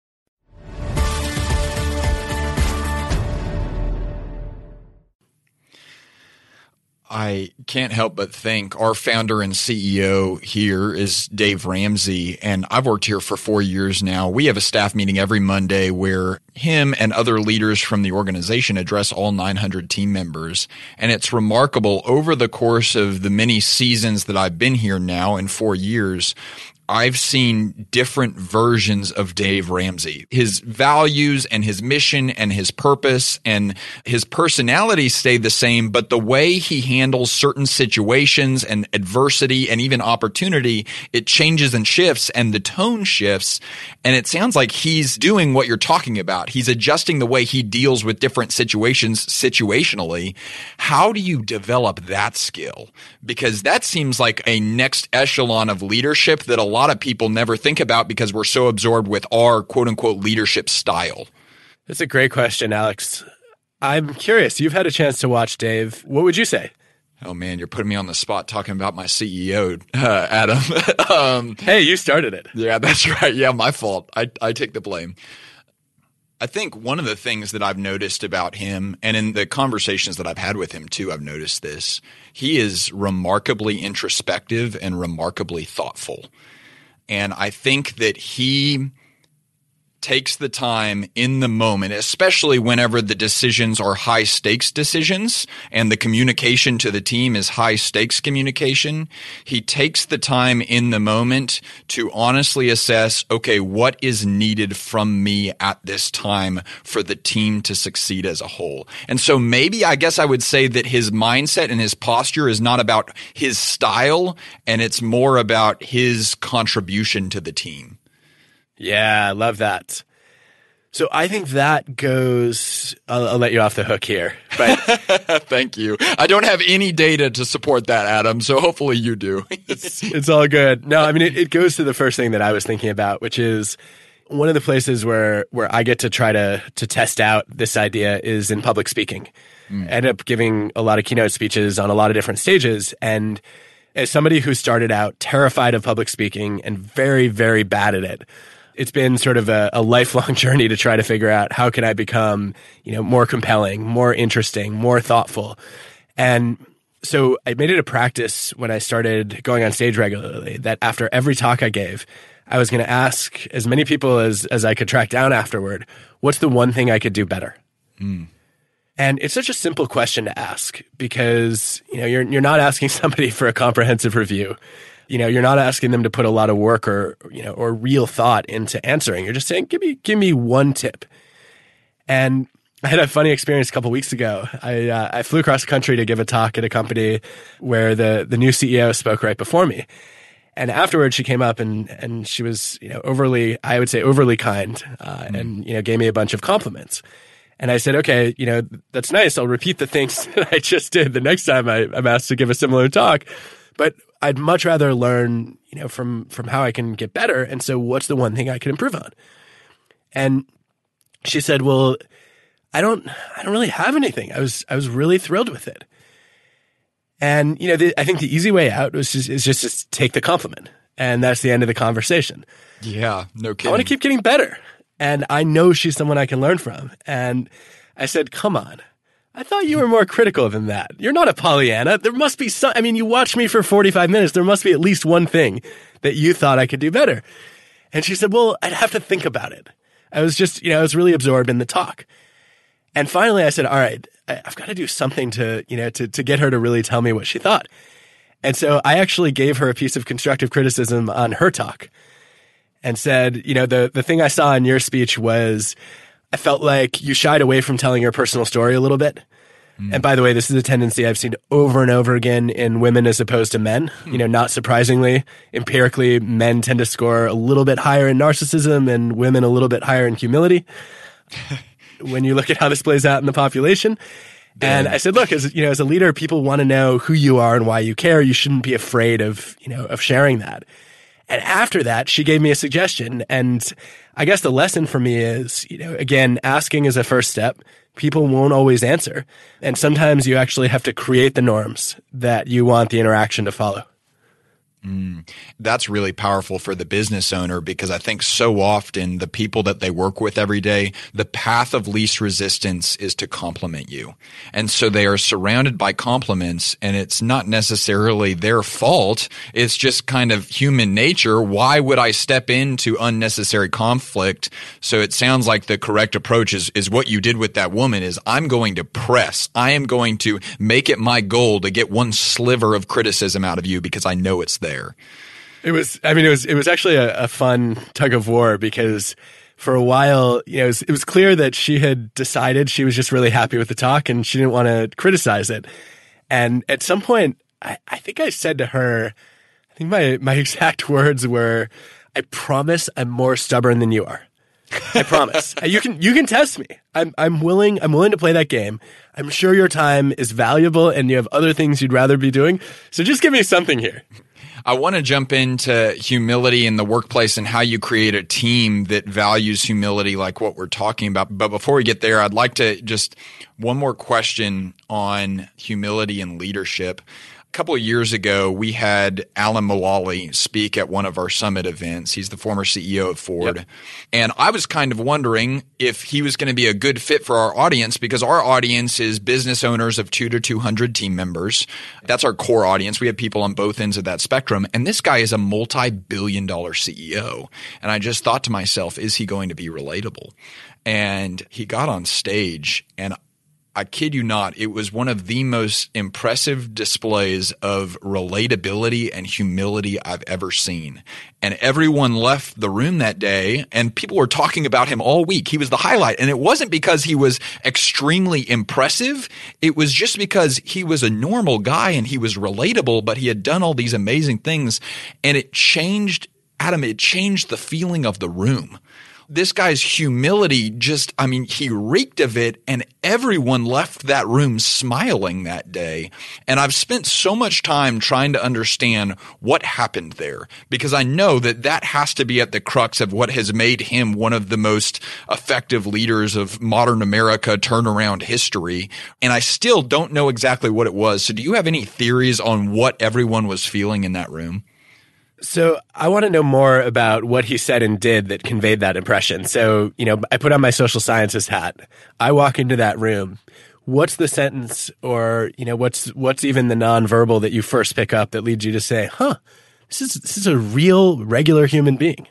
Speaker 1: I can't help but think our founder and CEO here is Dave Ramsey, and I've worked here for 4 years now. We have a staff meeting every Monday where him and other leaders from the organization address all 900 team members. And it's remarkable over the course of the many seasons that I've been here now in 4 years, I've seen different versions of Dave Ramsey. His values and his mission and his purpose and his personality stay the same, but the way he handles certain situations and adversity and even opportunity, it changes and shifts and the tone shifts. And it sounds like he's doing what you're talking about. He's adjusting the way he deals with different situations situationally. How do you develop that skill? Because that seems like a next echelon of leadership that a lot of people never think about because we're so absorbed with our quote unquote leadership style.
Speaker 2: That's a great question, Alex. I'm curious. You've had a chance to watch Dave. What would you say?
Speaker 1: Oh man, you're putting me on the spot talking about my CEO, Adam.
Speaker 2: Hey, you started it.
Speaker 1: Yeah, that's right. Yeah, my fault. I take the blame. I think one of the things that I've noticed about him, and in the conversations that I've had with him too, I've noticed this. He is remarkably introspective and remarkably thoughtful. And I think that he takes the time in the moment, especially whenever the decisions are high stakes decisions and the communication to the team is high stakes communication. He takes the time in the moment to honestly assess, okay, what is needed from me at this time for the team to succeed as a whole. And so maybe I guess I would say that his mindset and his posture is not about his style, and it's more about his contribution to the team.
Speaker 2: Yeah, I love that. So I think that goes – I'll let you off the hook here. But
Speaker 1: thank you. I don't have any data to support that, Adam, so hopefully you do.
Speaker 2: It's all good. No, I mean, it goes to the first thing that I was thinking about, which is one of the places where I get to try to test out this idea is in public speaking. Ended up giving a lot of keynote speeches on a lot of different stages. And as somebody who started out terrified of public speaking and very, very bad at it, it's been sort of a lifelong journey to try to figure out how can I become, more compelling, more interesting, more thoughtful. And so I made it a practice when I started going on stage regularly that after every talk I gave, I was going to ask as many people as I could track down afterward, what's the one thing I could do better? And it's such a simple question to ask because, you're not asking somebody for a comprehensive review. You're not asking them to put a lot of work or real thought into answering. You're just saying, give me one tip. And I had a funny experience a couple of weeks ago. I flew across the country to give a talk at a company where the new CEO spoke right before me. And afterwards, she came up and she was, overly kind, and, gave me a bunch of compliments. And I said, okay, that's nice. I'll repeat the things that I just did the next time I'm asked to give a similar talk. But I'd much rather learn, from how I can get better. And so what's the one thing I can improve on? And she said, well, I don't really have anything. I was really thrilled with it. And, I think the easy way out is just to take the compliment. And that's the end of the conversation.
Speaker 1: Yeah, no kidding.
Speaker 2: I want to keep getting better. And I know she's someone I can learn from. And I said, come on. I thought you were more critical than that. You're not a Pollyanna. There must be you watched me for 45 minutes. There must be at least one thing that you thought I could do better. And she said, well, I'd have to think about it. I was just, I was really absorbed in the talk. And finally I said, all right, I've got to do something to get her to really tell me what she thought. And so I actually gave her a piece of constructive criticism on her talk and said, the thing I saw in your speech was I felt like you shied away from telling your personal story a little bit. And by the way, this is a tendency I've seen over and over again in women as opposed to men. Not surprisingly, empirically, men tend to score a little bit higher in narcissism and women a little bit higher in humility when you look at how this plays out in the population. And I said, look, as a leader, people want to know who you are and why you care. You shouldn't be afraid of sharing that. And after that, she gave me a suggestion. And I guess the lesson for me is, again, asking is a first step. People won't always answer. And sometimes you actually have to create the norms that you want the interaction to follow.
Speaker 1: That's really powerful for the business owner because I think so often the people that they work with every day, the path of least resistance is to compliment you. And so they are surrounded by compliments and it's not necessarily their fault. It's just kind of human nature. Why would I step into unnecessary conflict? So it sounds like the correct approach is what you did with that woman is I'm going to press. I am going to make it my goal to get one sliver of criticism out of you because I know it's there.
Speaker 2: It was actually a fun tug of war because for a while, it was clear that she had decided she was just really happy with the talk and she didn't want to criticize it. And at some point, I think I said to her, I think my exact words were, I promise I'm more stubborn than you are. I promise. You can test me. I'm willing to play that game. I'm sure your time is valuable and you have other things you'd rather be doing. So just give me something here.
Speaker 1: I want to jump into humility in the workplace and how you create a team that values humility like what we're talking about. But before we get there, I'd like to just one more question on humility and leadership. A couple of years ago, we had Alan Mulally speak at one of our summit events. He's the former CEO of Ford. Yep. And I was kind of wondering if he was going to be a good fit for our audience because our audience is business owners of 2 to 200 team members. That's our core audience. We have people on both ends of that spectrum. And this guy is a multi-billion-dollar CEO. And I just thought to myself, is he going to be relatable? And he got on stage and I kid you not, it was one of the most impressive displays of relatability and humility I've ever seen. And everyone left the room that day and people were talking about him all week. He was the highlight. And it wasn't because he was extremely impressive. It was just because he was a normal guy and he was relatable, but he had done all these amazing things. And it changed, Adam, it changed the feeling of the room. this guy's humility just, I mean, he reeked of it, and everyone left that room smiling that day. And I've spent so much time trying to understand what happened there, because I know that that has to be at the crux of what has made him one of the most effective leaders of modern America turnaround history. And I still don't know exactly what it was. So do you have any theories on what everyone was feeling in that room?
Speaker 2: So I want to know more about what he said and did that conveyed that impression. So, I put on my social scientist hat. I walk into that room. What's the sentence or, what's even the nonverbal that you first pick up that leads you to say, this is a real, regular human being?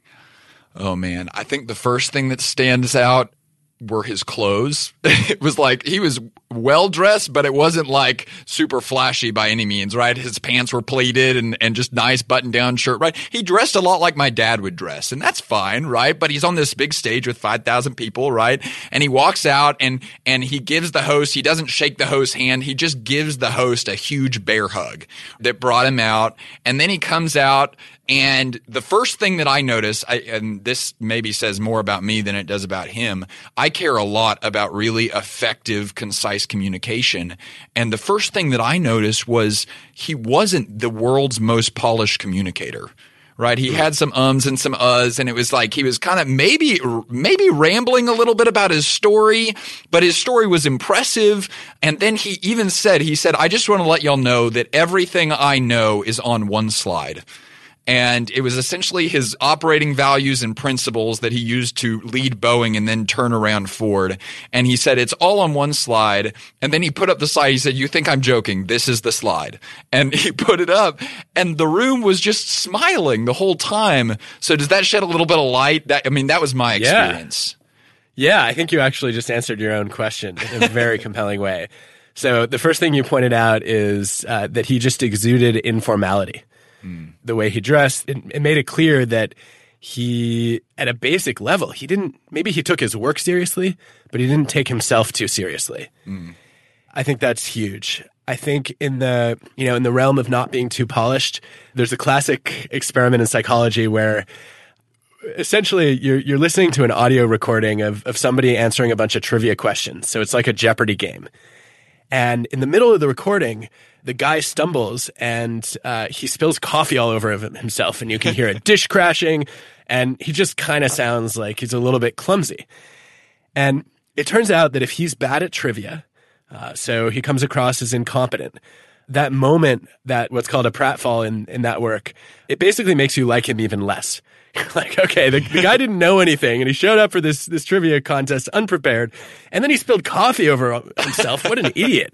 Speaker 1: Oh, man. I think the first thing that stands out were his clothes. It was like he was well dressed, but it wasn't like super flashy by any means, right? His pants were pleated and just nice button down shirt, right? He dressed a lot like my dad would dress, and that's fine, right? But he's on this big stage with 5,000 people, right? And he walks out and he gives the host, he doesn't shake the host's hand, he just gives the host a huge bear hug that brought him out. And then he comes out, and the first thing that I notice, and this maybe says more about me than it does about him, I care a lot about really effective, concise communication. And the first thing that I noticed was he wasn't the world's most polished communicator, right? He had some ums and some uhs, and it was like he was kind of maybe rambling a little bit about his story, but his story was impressive. And then he even said, I just want to let y'all know that everything I know is on one slide. And it was essentially his operating values and principles that he used to lead Boeing and then turn around Ford. And he said, it's all on one slide. And then he put up the slide. He said, you think I'm joking? This is the slide. And he put it up, and the room was just smiling the whole time. So does that shed a little bit of light? That was my experience.
Speaker 2: Yeah, I think you actually just answered your own question in a very compelling way. So the first thing you pointed out is that he just exuded informality. The way he dressed, it made it clear that he, at a basic level, maybe he took his work seriously, but he didn't take himself too seriously. I think that's huge. I think in the realm of not being too polished, there's a classic experiment in psychology where essentially you're listening to an audio recording of somebody answering a bunch of trivia questions. So it's like a Jeopardy game. And in the middle of the recording, the guy stumbles and he spills coffee all over himself, and you can hear a dish crashing, and he just kind of sounds like he's a little bit clumsy. And it turns out that if he's bad at trivia, so he comes across as incompetent, that moment, that what's called a pratfall in that work, it basically makes you like him even less. Like, okay, the guy didn't know anything, and he showed up for this trivia contest unprepared, and then he spilled coffee over himself. What an idiot.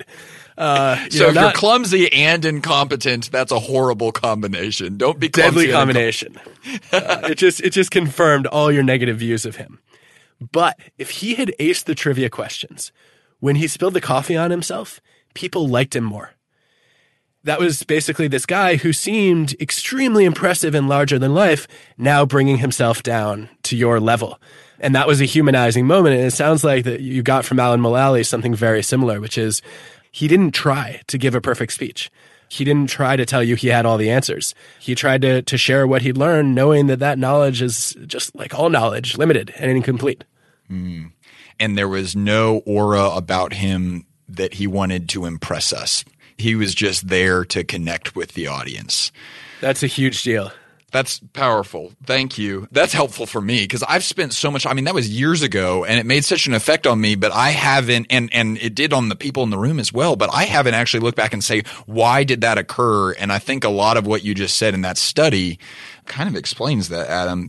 Speaker 1: If you're clumsy and incompetent, that's a horrible combination. Don't be clumsy.
Speaker 2: Deadly combination. It just confirmed all your negative views of him. But if he had aced the trivia questions, when he spilled the coffee on himself, people liked him more. That was basically this guy who seemed extremely impressive and larger than life, now bringing himself down to your level. And that was a humanizing moment. And it sounds like that you got from Alan Mulally something very similar, which is he didn't try to give a perfect speech. He didn't try to tell you he had all the answers. He tried to share what he'd learned, knowing that knowledge is just like all knowledge, limited and incomplete.
Speaker 1: And there was no aura about him that he wanted to impress us. He was just there to connect with the audience.
Speaker 2: That's a huge deal.
Speaker 1: That's powerful. Thank you. That's helpful for me because I've spent so much – that was years ago, and it made such an effect on me, but I haven't – and it did on the people in the room as well, but I haven't actually looked back and say, why did that occur? And I think a lot of what you just said in that study kind of explains that, Adam.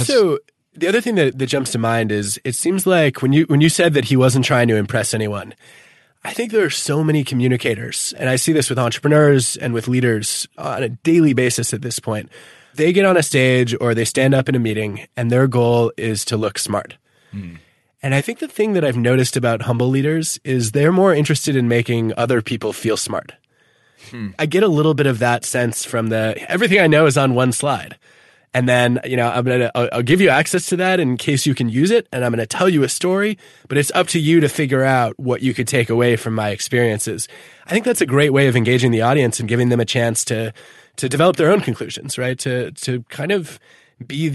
Speaker 2: The other thing that jumps to mind is it seems like when you said that he wasn't trying to impress anyone, I think there are so many communicators, and I see this with entrepreneurs and with leaders on a daily basis at this point. They get on a stage or they stand up in a meeting, and their goal is to look smart. And I think the thing that I've noticed about humble leaders is they're more interested in making other people feel smart. I get a little bit of that sense from everything I know is on one slide. And then, I'll give you access to that in case you can use it. And I'm going to tell you a story, but it's up to you to figure out what you could take away from my experiences. I think that's a great way of engaging the audience and giving them a chance to develop their own conclusions, right? To kind of be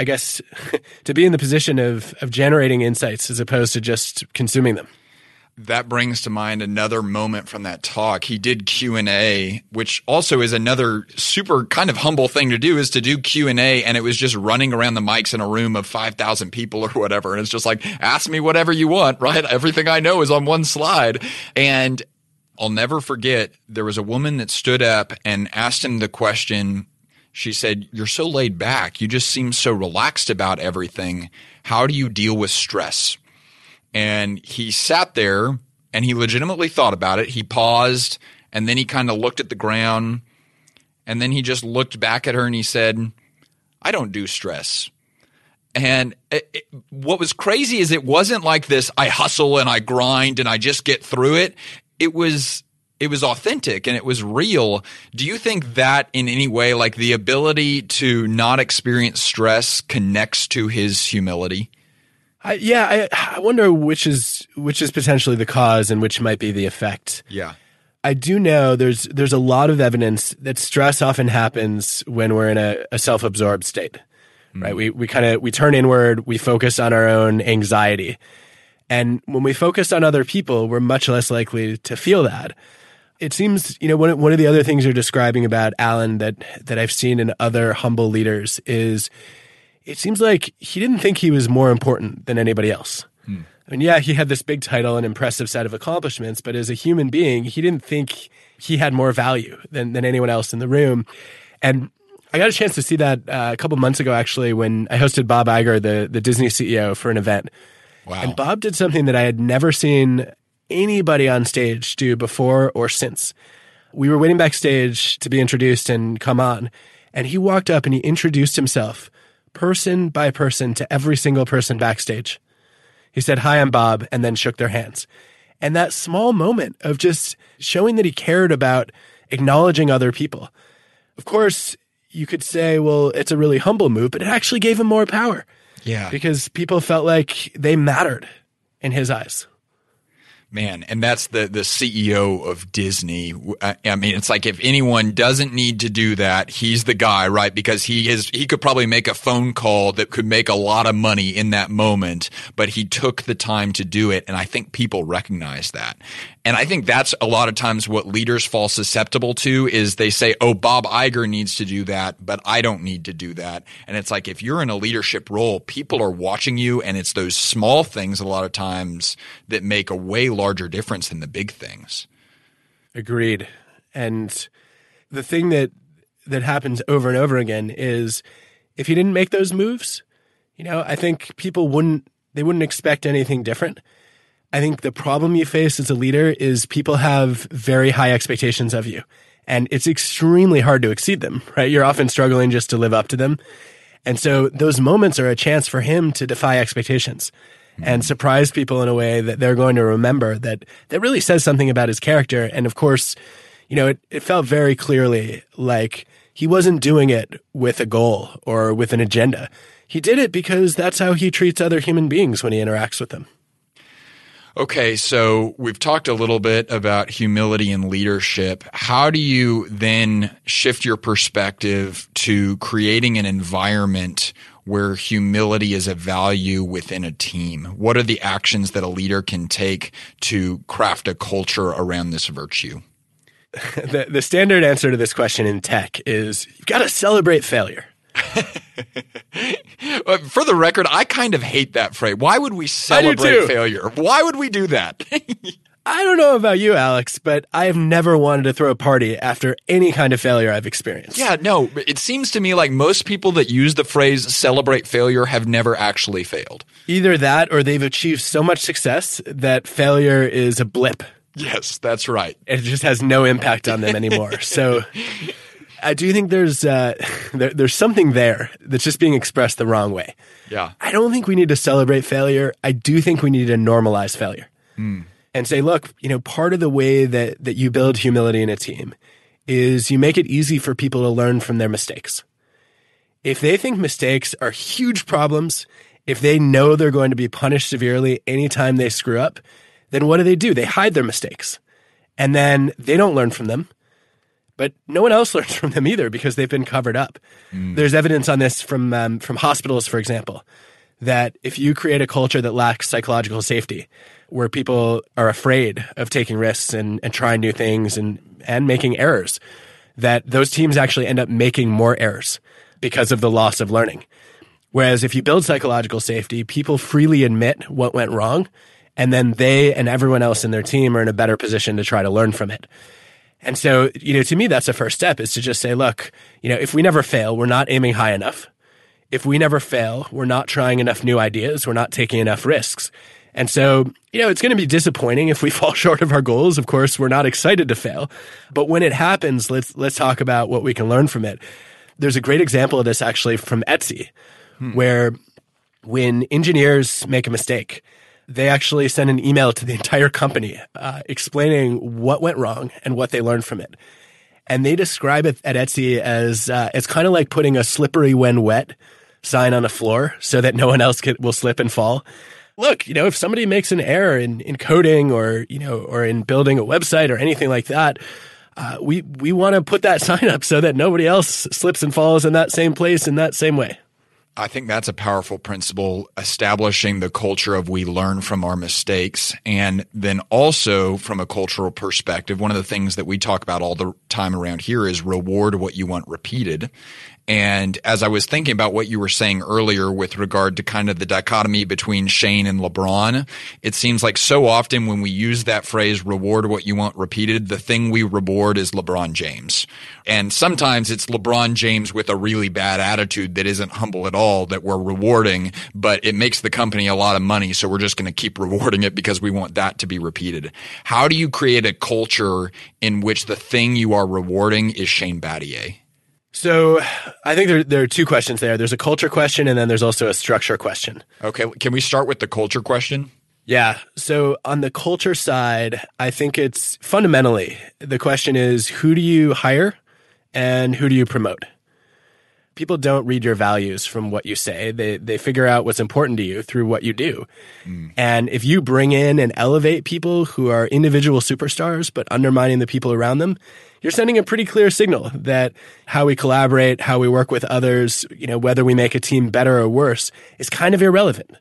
Speaker 2: to be in the position of generating insights as opposed to just consuming them.
Speaker 1: That brings to mind another moment from that talk. He did Q&A, which also is another super kind of humble thing to do, is to do Q&A, and it was just running around the mics in a room of 5,000 people or whatever. And it's just like, ask me whatever you want, right? Everything I know is on one slide. And I'll never forget, there was a woman that stood up and asked him the question. She said, "You're so laid back. You just seem so relaxed about everything. How do you deal with stress?" And he sat there and he legitimately thought about it. He paused and then he kind of looked at the ground and then he just looked back at her and he said, "I don't do stress." And what was crazy is it wasn't like this, I hustle and I grind and I just get through it. It was authentic and it was real. Do you think that in any way, like the ability to not experience stress connects to his humility?
Speaker 2: I wonder which is potentially the cause and which might be the effect.
Speaker 1: Yeah.
Speaker 2: I do know there's a lot of evidence that stress often happens when we're in a self-absorbed state, right? We turn inward, we focus on our own anxiety. And when we focus on other people, we're much less likely to feel that. It seems, one of the other things you're describing about Alan that I've seen in other humble leaders is it seems like he didn't think he was more important than anybody else. I mean, yeah, he had this big title and impressive set of accomplishments, but as a human being, he didn't think he had more value than anyone else in the room. And I got a chance to see that a couple months ago, actually, when I hosted Bob Iger, the Disney CEO, for an event.
Speaker 1: Wow.
Speaker 2: And Bob did something that I had never seen anybody on stage do before or since. We were waiting backstage to be introduced and come on, and he walked up and he introduced himself person by person to every single person backstage. He said, "Hi, I'm Bob," and then shook their hands. And that small moment of just showing that he cared about acknowledging other people. Of course, you could say, well, it's a really humble move, but it actually gave him more power.
Speaker 1: Yeah.
Speaker 2: Because people felt like they mattered in his eyes.
Speaker 1: Man, and that's the CEO of Disney. I mean, it's like if anyone doesn't need to do that, he's the guy, right? Because he could probably make a phone call that could make a lot of money in that moment, but he took the time to do it, and I think people recognize that. And I think that's a lot of times what leaders fall susceptible to is they say, "Oh, Bob Iger needs to do that, but I don't need to do that." And it's like if you're in a leadership role, people are watching you, and it's those small things a lot of times that make a way larger difference than the big things.
Speaker 2: Agreed. And the thing that happens over and over again is if he didn't make those moves, I think people wouldn't expect anything different. I think the problem you face as a leader is people have very high expectations of you, and it's extremely hard to exceed them, right? You're often struggling just to live up to them. And so those moments are a chance for him to defy expectations and surprise people in a way that they're going to remember that really says something about his character. And of course, it felt very clearly like he wasn't doing it with a goal or with an agenda. He did it because that's how he treats other human beings when he interacts with them.
Speaker 1: Okay, so we've talked a little bit about humility and leadership. How do you then shift your perspective to creating an environment where humility is a value within a team? What are the actions that a leader can take to craft a culture around this virtue?
Speaker 2: The standard answer to this question in tech is you've got to celebrate failure.
Speaker 1: For the record, I kind of hate that phrase. Why would we celebrate failure? Why would we do that?
Speaker 2: I don't know about you, Alex, but I have never wanted to throw a party after any kind of failure I've experienced.
Speaker 1: Yeah, no, it seems to me like most people that use the phrase celebrate failure have never actually failed.
Speaker 2: Either that or they've achieved so much success that failure is a blip.
Speaker 1: Yes, that's right.
Speaker 2: It just has no impact on them anymore. So I do think there's something there that's just being expressed the wrong way.
Speaker 1: Yeah.
Speaker 2: I don't think we need to celebrate failure. I do think we need to normalize failure and say, look, part of the way that you build humility in a team is you make it easy for people to learn from their mistakes. If they think mistakes are huge problems, if they know they're going to be punished severely anytime they screw up, then what do? They hide their mistakes, and then they don't learn from them. But no one else learns from them either because they've been covered up. There's evidence on this from hospitals, for example, that if you create a culture that lacks psychological safety, where people are afraid of taking risks and trying new things and making errors, that those teams actually end up making more errors because of the loss of learning. Whereas if you build psychological safety, people freely admit what went wrong, and then they and everyone else in their team are in a better position to try to learn from it. And so, to me, that's the first step, is to just say, look, if we never fail, we're not aiming high enough. If we never fail, we're not trying enough new ideas. We're not taking enough risks. And so, it's going to be disappointing if we fall short of our goals. Of course, we're not excited to fail. But when it happens, let's talk about what we can learn from it. There's a great example of this actually from Etsy, where when engineers make a mistake, they actually send an email to the entire company explaining what went wrong and what they learned from it. And they describe it at Etsy as it's kind of like putting a slippery when wet sign on a floor so that no one else will slip and fall. Look, if somebody makes an error in coding or in building a website or anything like that, we want to put that sign up so that nobody else slips and falls in that same place in that same way.
Speaker 1: I think that's a powerful principle, establishing the culture of we learn from our mistakes. And then also from a cultural perspective, one of the things that we talk about all the time around here is reward what you want repeated. And as I was thinking about what you were saying earlier with regard to kind of the dichotomy between Shane and LeBron, it seems like so often when we use that phrase, reward what you want repeated, the thing we reward is LeBron James. And sometimes it's LeBron James with a really bad attitude that isn't humble at all that we're rewarding, but it makes the company a lot of money. So we're just going to keep rewarding it because we want that to be repeated. How do you create a culture in which the thing you are rewarding is Shane Battier?
Speaker 2: So I think there are two questions there. There's a culture question, and then there's also a structure question.
Speaker 1: Okay. Can we start with the culture question?
Speaker 2: Yeah. So on the culture side, I think it's fundamentally the question is, who do you hire and who do you promote? People don't read your values from what you say. They figure out what's important to you through what you do. And if you bring in and elevate people who are individual superstars but undermining the people around them, you're sending a pretty clear signal that how we collaborate, how we work with others, whether we make a team better or worse, is kind of irrelevant.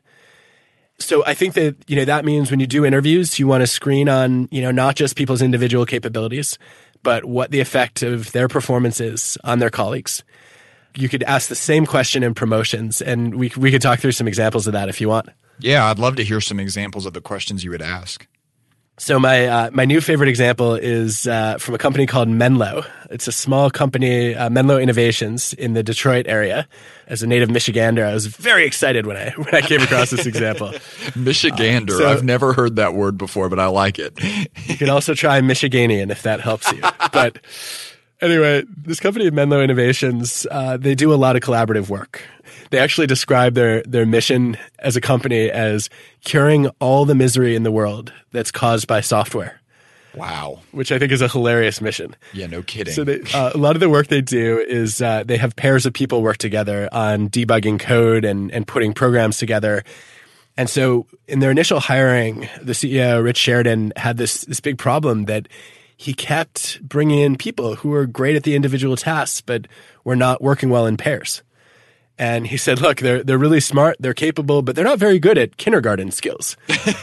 Speaker 2: So I think that, that means when you do interviews, you want to screen on, not just people's individual capabilities, but what the effect of their performance is on their colleagues. You could ask the same question in promotions, and we could talk through some examples of that if you want.
Speaker 1: Yeah, I'd love to hear some examples of the questions you would ask.
Speaker 2: So my new favorite example is from a company called Menlo. It's a small company, Menlo Innovations, in the Detroit area. As a native Michigander, I was very excited when I came across this example.
Speaker 1: Michigander. I've never heard that word before, but I like it.
Speaker 2: You can also try Michiganian if that helps you. But anyway, this company, Menlo Innovations, they do a lot of collaborative work. They actually describe their mission as a company as curing all the misery in the world that's caused by software.
Speaker 1: Wow.
Speaker 2: Which I think is a hilarious mission.
Speaker 1: Yeah, no kidding.
Speaker 2: So a lot of the work they do is they have pairs of people work together on debugging code and putting programs together. And so in their initial hiring, the CEO, Rich Sheridan, had this big problem that he kept bringing in people who were great at the individual tasks, but were not working well in pairs. And he said, look, they're really smart, they're capable, but they're not very good at kindergarten skills.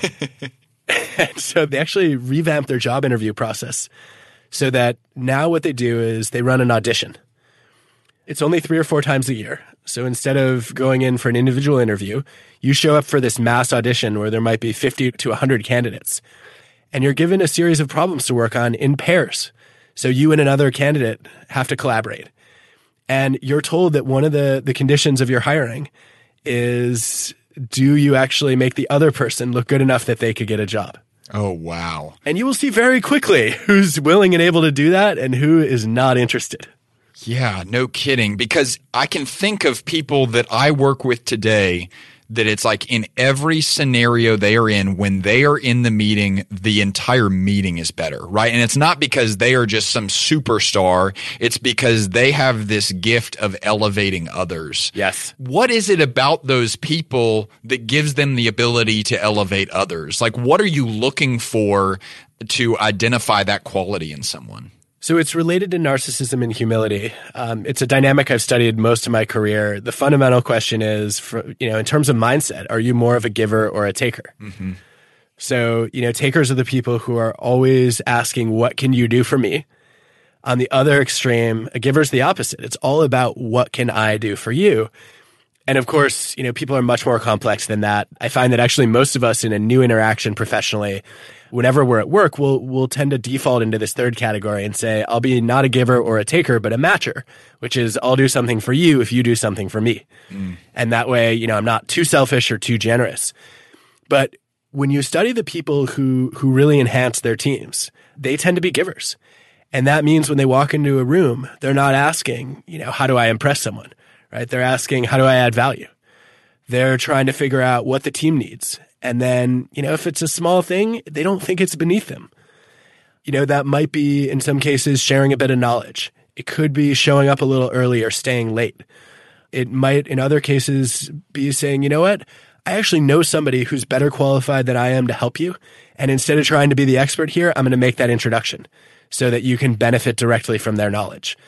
Speaker 2: And so they actually revamped their job interview process so that now what they do is they run an audition. It's only 3 or 4 times a year. So instead of going in for an individual interview, you show up for this mass audition where there might be 50 to 100 candidates. And you're given a series of problems to work on in pairs. So you and another candidate have to collaborate. And you're told that one of the conditions of your hiring is, do you actually make the other person look good enough that they could get a job?
Speaker 1: Oh, wow.
Speaker 2: And you will see very quickly who's willing and able to do that and who is not interested.
Speaker 1: Yeah, no kidding. Because I can think of people that I work with today that it's like in every scenario they are in, when they are in the meeting, the entire meeting is better, right? And it's not because they are just some superstar. It's because they have this gift of elevating others.
Speaker 2: Yes.
Speaker 1: What is it about those people that gives them the ability to elevate others? Like, what are you looking for to identify that quality in someone?
Speaker 2: So it's related to narcissism and humility. It's a dynamic I've studied most of my career. The fundamental question is, in terms of mindset, are you more of a giver or a taker? Mm-hmm. So, takers are the people who are always asking, what can you do for me? On the other extreme, a giver's the opposite. It's all about what can I do for you? And of course, people are much more complex than that. I find that actually most of us in a new interaction professionally, whenever we're at work, we'll tend to default into this third category and say, I'll be not a giver or a taker, but a matcher, which is I'll do something for you if you do something for me. And that way, I'm not too selfish or too generous. But when you study the people who really enhance their teams, they tend to be givers. And that means when they walk into a room, they're not asking, how do I impress someone, right? They're asking, how do I add value? They're trying to figure out what the team needs. And then, if it's a small thing, they don't think it's beneath them. That might be, in some cases, sharing a bit of knowledge. It could be showing up a little early or staying late. It might, in other cases, be saying, you know what? I actually know somebody who's better qualified than I am to help you. And instead of trying to be the expert here, I'm going to make that introduction so that you can benefit directly from their knowledge.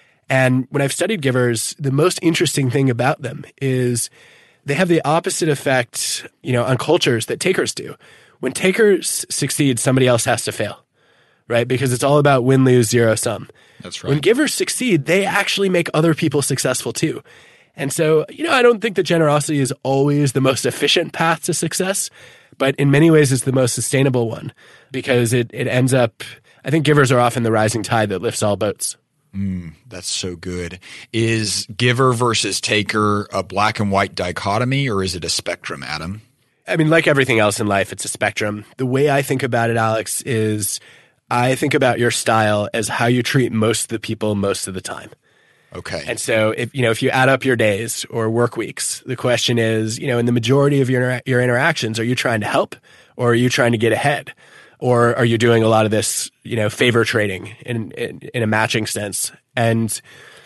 Speaker 2: And when I've studied givers, the most interesting thing about them is they have the opposite effect, on cultures that takers do. When takers succeed, somebody else has to fail, right? Because it's all about win, lose, zero sum.
Speaker 1: That's right.
Speaker 2: When givers succeed, they actually make other people successful too. And so, I don't think that generosity is always the most efficient path to success, but in many ways it's the most sustainable one because it ends up, I think givers are often the rising tide that lifts all boats.
Speaker 1: That's so good. Is giver versus taker a black and white dichotomy, or is it a spectrum, Adam?
Speaker 2: I mean, like everything else in life, it's a spectrum. The way I think about it, Alex, is I think about your style as how you treat most of the people most of the time.
Speaker 1: Okay.
Speaker 2: And so if you add up your days or work weeks, the question is, in the majority of your interactions, are you trying to help or are you trying to get ahead? Or are you doing a lot of this, favor trading in a matching sense? And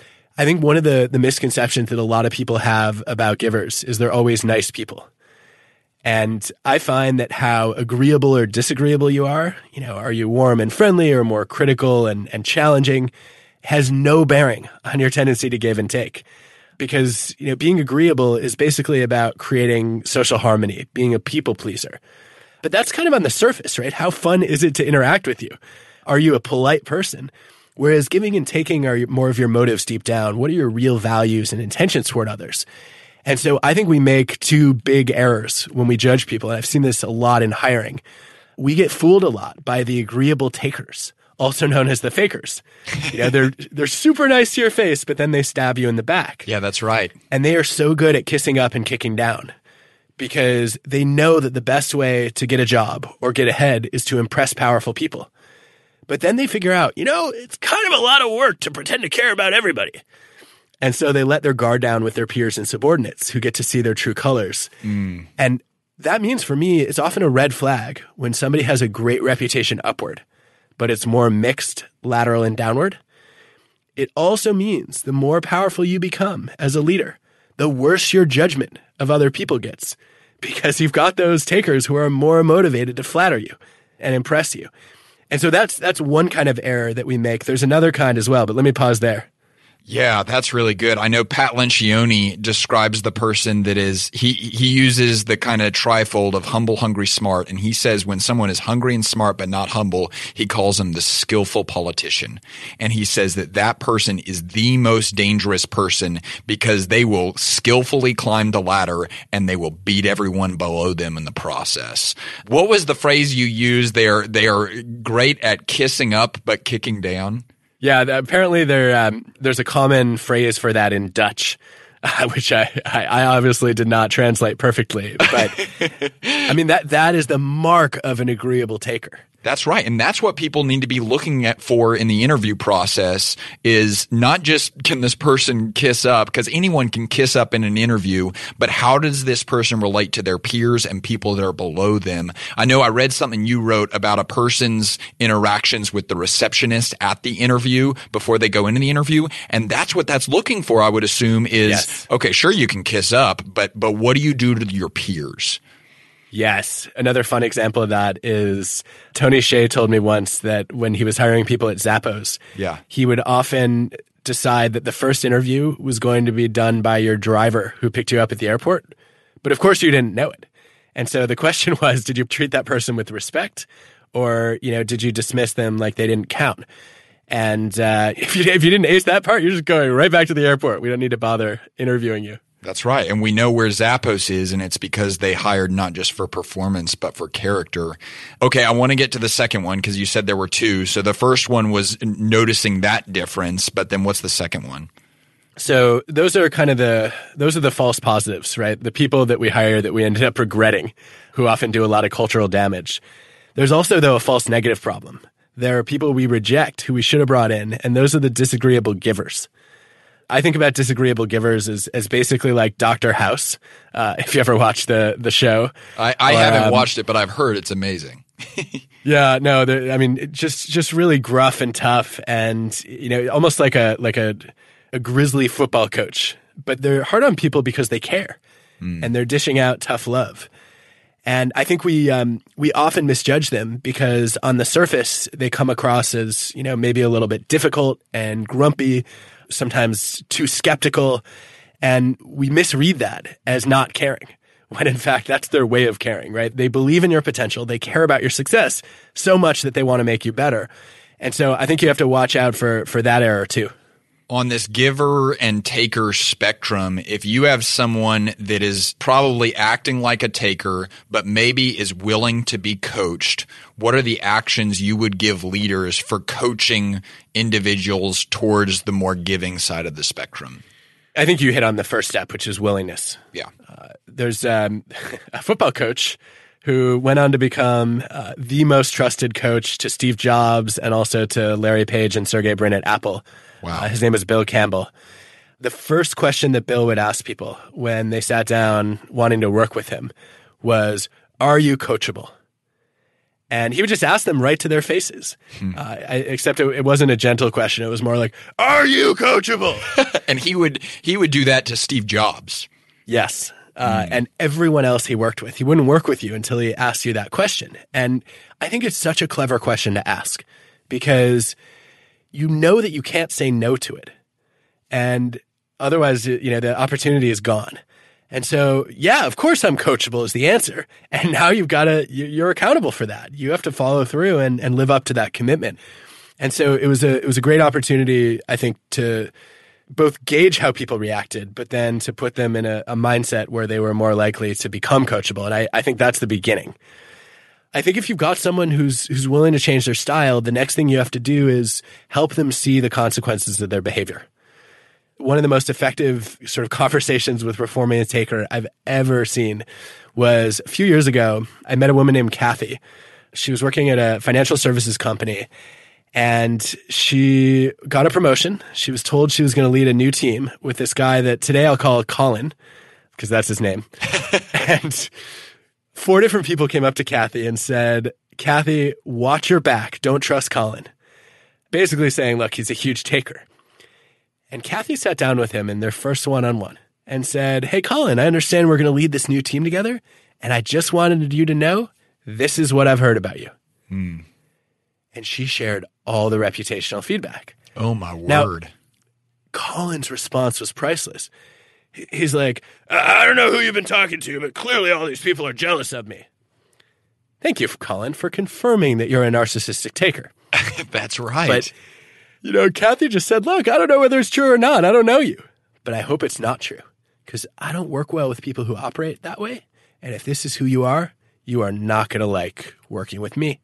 Speaker 2: I think one of the misconceptions that a lot of people have about givers is they're always nice people. And I find that how agreeable or disagreeable you are you warm and friendly or more critical and challenging, has no bearing on your tendency to give and take. Because, being agreeable is basically about creating social harmony, being a people pleaser. But that's kind of on the surface, right? How fun is it to interact with you? Are you a polite person? Whereas giving and taking are more of your motives deep down. What are your real values and intentions toward others? And so I think we make two big errors when we judge people. And I've seen this a lot in hiring. We get fooled a lot by the agreeable takers, also known as the fakers. They're super nice to your face, but then they stab you in the back.
Speaker 1: Yeah, that's right.
Speaker 2: And they are so good at kissing up and kicking down, because they know that the best way to get a job or get ahead is to impress powerful people. But then they figure out, it's kind of a lot of work to pretend to care about everybody. And so they let their guard down with their peers and subordinates who get to see their true colors. And that means for me, it's often a red flag when somebody has a great reputation upward, but it's more mixed, lateral and downward. It also means the more powerful you become as a leader, the worse your judgment of other people gets, because you've got those takers who are more motivated to flatter you and impress you. And so that's one kind of error that we make. There's another kind as well, but let me pause there.
Speaker 1: Yeah, that's really good. I know Pat Lencioni describes the person that is, he uses the kind of trifold of humble, hungry, smart. And he says when someone is hungry and smart but not humble, he calls them the skillful politician. And he says that person is the most dangerous person because they will skillfully climb the ladder and they will beat everyone below them in the process. What was the phrase you used? They are great at kissing up but kicking down.
Speaker 2: Yeah, apparently there's a common phrase for that in Dutch, which I obviously did not translate perfectly. But I mean, that is the mark of an agreeable taker.
Speaker 1: That's right. And that's what people need to be looking at for in the interview process is not just can this person kiss up, because anyone can kiss up in an interview, but how does this person relate to their peers and people that are below them? I know I read something you wrote about a person's interactions with the receptionist at the interview before they go into the interview. And that's what that's looking for, I would assume, is, yes. Okay, sure, you can kiss up, but what do you do to your peers?
Speaker 2: Yes. Another fun example of that is Tony Hsieh told me once that when he was hiring people at Zappos, he would often decide that the first interview was going to be done by your driver who picked you up at the airport. But of course you didn't know it. And so the question was, did you treat that person with respect, or, did you dismiss them like they didn't count? And if you didn't ace that part, you're just going right back to the airport. We don't need to bother interviewing you.
Speaker 1: That's right. And we know where Zappos is, and it's because they hired not just for performance, but for character. Okay, I want to get to the second one because you said there were two. So the first one was noticing that difference, but then what's the second one?
Speaker 2: So those are the false positives, right? The people that we hire that we ended up regretting, who often do a lot of cultural damage. There's also, though, a false negative problem. There are people we reject who we should have brought in, and those are the disagreeable givers. I think about disagreeable givers as basically like Dr. House, if you ever watched the show.
Speaker 1: I haven't watched it, but I've heard it's amazing.
Speaker 2: Yeah, no, just really gruff and tough, and almost like a grizzly football coach. But they're hard on people because they care, and they're dishing out tough love. And I think we often misjudge them because on the surface they come across as maybe a little bit difficult and grumpy, sometimes too skeptical, and we misread that as not caring, when in fact that's their way of caring, right? They believe in your potential, they care about your success so much that they want to make you better. And so I think you have to watch out for that error too.
Speaker 1: On this giver and taker spectrum, if you have someone that is probably acting like a taker, but maybe is willing to be coached, what are the actions you would give leaders for coaching individuals towards the more giving side of the spectrum?
Speaker 2: I think you hit on the first step, which is willingness.
Speaker 1: Yeah.
Speaker 2: There's a football coach who went on to become the most trusted coach to Steve Jobs and also to Larry Page and Sergey Brin at Apple.
Speaker 1: Wow.
Speaker 2: His name is Bill Campbell. The first question that Bill would ask people when they sat down wanting to work with him was, are you coachable? And he would just ask them right to their faces. Except it wasn't a gentle question. It was more like, are you coachable?
Speaker 1: And he would do that to Steve Jobs.
Speaker 2: Yes. And everyone else he worked with. He wouldn't work with you until he asked you that question. And I think it's such a clever question to ask because you know that you can't say no to it. And otherwise, the opportunity is gone. And so, yeah, of course I'm coachable is the answer. And now you're accountable for that. You have to follow through and live up to that commitment. And so it was a great opportunity, I think, to both gauge how people reacted, but then to put them in a mindset where they were more likely to become coachable. And I think that's the beginning. I think if you've got someone who's willing to change their style, the next thing you have to do is help them see the consequences of their behavior. One of the most effective sort of conversations with reforming a taker I've ever seen was a few years ago. I met a woman named Kathy. She was working at a financial services company, and she got a promotion. She was told she was going to lead a new team with this guy that today I'll call Colin, because that's his name. And 4 different people came up to Kathy and said, Kathy, watch your back. Don't trust Colin. Basically saying, look, he's a huge taker. And Kathy sat down with him in their first one-on-one and said, hey, Colin, I understand we're going to lead this new team together, and I just wanted you to know this is what I've heard about you. And she shared all the reputational feedback.
Speaker 1: Oh, my word.
Speaker 2: Now, Colin's response was priceless. He's like, I don't know who you've been talking to, but clearly all these people are jealous of me. Thank you, Colin, for confirming that you're a narcissistic taker.
Speaker 1: That's right.
Speaker 2: But, Kathy just said, look, I don't know whether it's true or not. I don't know you. But I hope it's not true because I don't work well with people who operate that way. And if this is who you are not going to like working with me.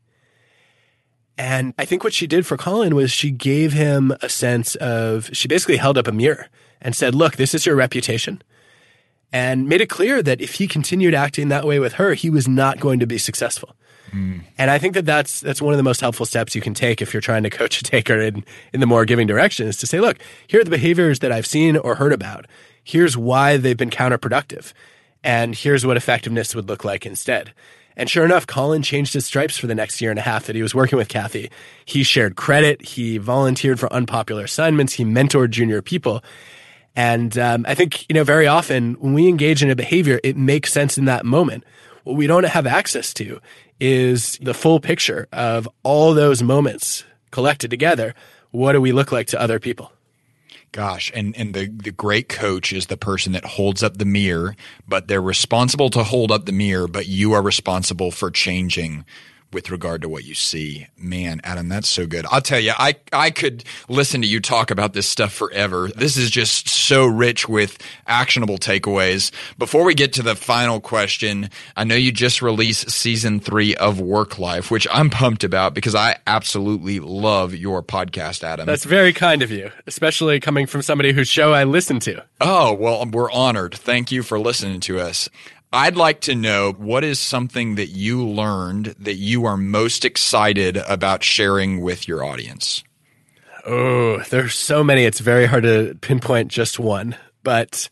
Speaker 2: And I think what she did for Colin was she gave him a sense of, she basically held up a mirror and said, look, this is your reputation, and made it clear that if he continued acting that way with her, he was not going to be successful. And I think that's one of the most helpful steps you can take if you're trying to coach a taker in the more giving direction, is to say, look, here are the behaviors that I've seen or heard about. Here's why they've been counterproductive. And here's what effectiveness would look like instead. And sure enough, Colin changed his stripes for the next year and a half that he was working with Kathy. He shared credit. He volunteered for unpopular assignments. He mentored junior people. And I think, very often when we engage in a behavior, it makes sense in that moment. What we don't have access to is the full picture of all those moments collected together. What do we look like to other people?
Speaker 1: Gosh, and the great coach is the person that holds up the mirror, but they're responsible to hold up the mirror, but you are responsible for changing with regard to what you see. Man, Adam, that's so good. I'll tell you, I could listen to you talk about this stuff forever. This is just so rich with actionable takeaways. Before we get to the final question, I know you just released season 3 of Work Life, which I'm pumped about because I absolutely love your podcast, Adam.
Speaker 2: That's very kind of you, especially coming from somebody whose show I listen to.
Speaker 1: Oh, well, we're honored. Thank you for listening to us. I'd like to know, what is something that you learned that you are most excited about sharing with your audience?
Speaker 2: Oh, there's so many. It's very hard to pinpoint just one. But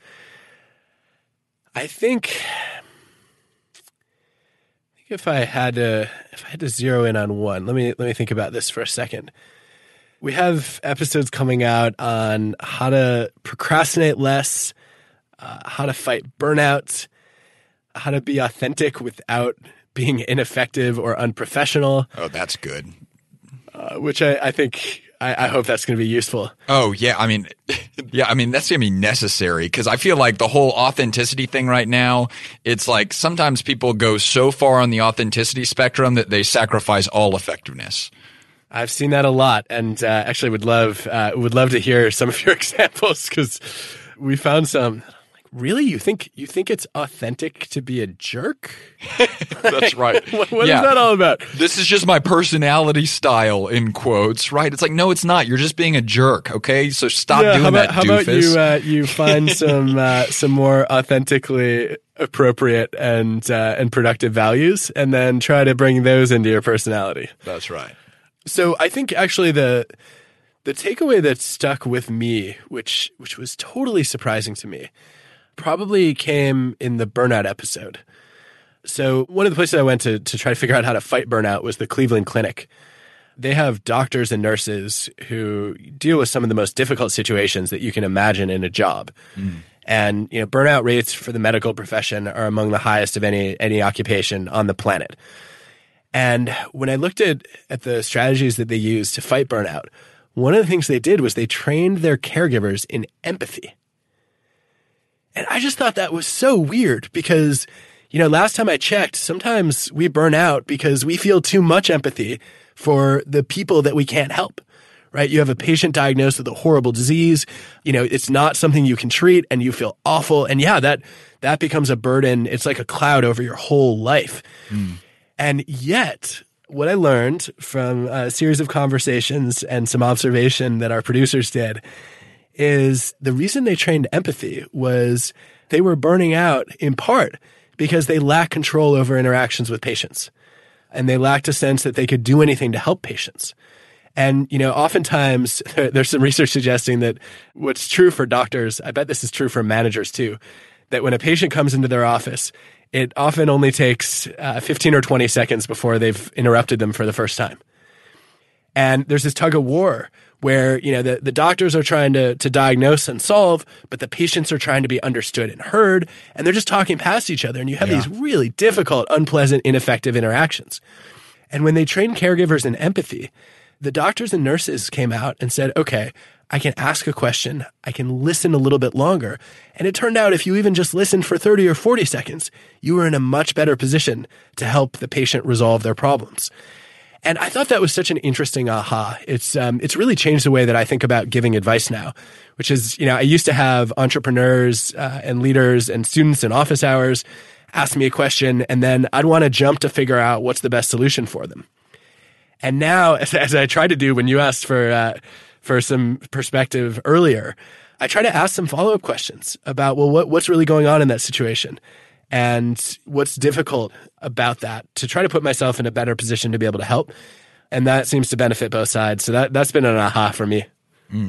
Speaker 2: I think if I had to zero in on one, let me think about this for a second. We have episodes coming out on how to procrastinate less, how to fight burnout, how to be authentic without being ineffective or unprofessional.
Speaker 1: Oh, that's good.
Speaker 2: Which I think, I hope that's going to be useful.
Speaker 1: Oh, yeah. I mean, that's going to be necessary because I feel like the whole authenticity thing right now, it's like sometimes people go so far on the authenticity spectrum that they sacrifice all effectiveness.
Speaker 2: I've seen that a lot, and actually would love to hear some of your examples because we found some. Really? You think it's authentic to be a jerk?
Speaker 1: That's right.
Speaker 2: What is that all about?
Speaker 1: This is just my personality style, in quotes, right? It's like, no, it's not. You're just being a jerk, okay? So stop doing that, doofus.
Speaker 2: How about you find some more authentically appropriate and productive values, and then try to bring those into your personality.
Speaker 1: That's right.
Speaker 2: So I think actually the takeaway that stuck with me, which was totally surprising to me, probably came in the burnout episode. So one of the places I went to try to figure out how to fight burnout was the Cleveland Clinic. They have doctors and nurses who deal with some of the most difficult situations that you can imagine in a job. And burnout rates for the medical profession are among the highest of any occupation on the planet. And when I looked at the strategies that they use to fight burnout, one of the things they did was they trained their caregivers in empathy. And I just thought that was so weird because, last time I checked, sometimes we burn out because we feel too much empathy for the people that we can't help, right? You have a patient diagnosed with a horrible disease. It's not something you can treat and you feel awful. And yeah, that becomes a burden. It's like a cloud over your whole life. And yet, what I learned from a series of conversations and some observation that our producers did is the reason they trained empathy was they were burning out in part because they lacked control over interactions with patients. And they lacked a sense that they could do anything to help patients. And, oftentimes there's some research suggesting that what's true for doctors, I bet this is true for managers too, that when a patient comes into their office, it often only takes 15 or 20 seconds before they've interrupted them for the first time. And there's this tug of war where, the doctors are trying to diagnose and solve, but the patients are trying to be understood and heard, and they're just talking past each other. And you have these really difficult, unpleasant, ineffective interactions. And when they trained caregivers in empathy, the doctors and nurses came out and said, okay, I can ask a question. I can listen a little bit longer. And it turned out if you even just listened for 30 or 40 seconds, you were in a much better position to help the patient resolve their problems. And I thought that was such an interesting aha. It's really changed the way that I think about giving advice now, which is, I used to have entrepreneurs and leaders and students in office hours ask me a question, and then I'd want to jump to figure out what's the best solution for them. And now, as I tried to do when you asked for some perspective earlier, I try to ask some follow-up questions about, well, what's really going on in that situation? And what's difficult about that to try to put myself in a better position to be able to help. And that seems to benefit both sides. So that's been an aha for me.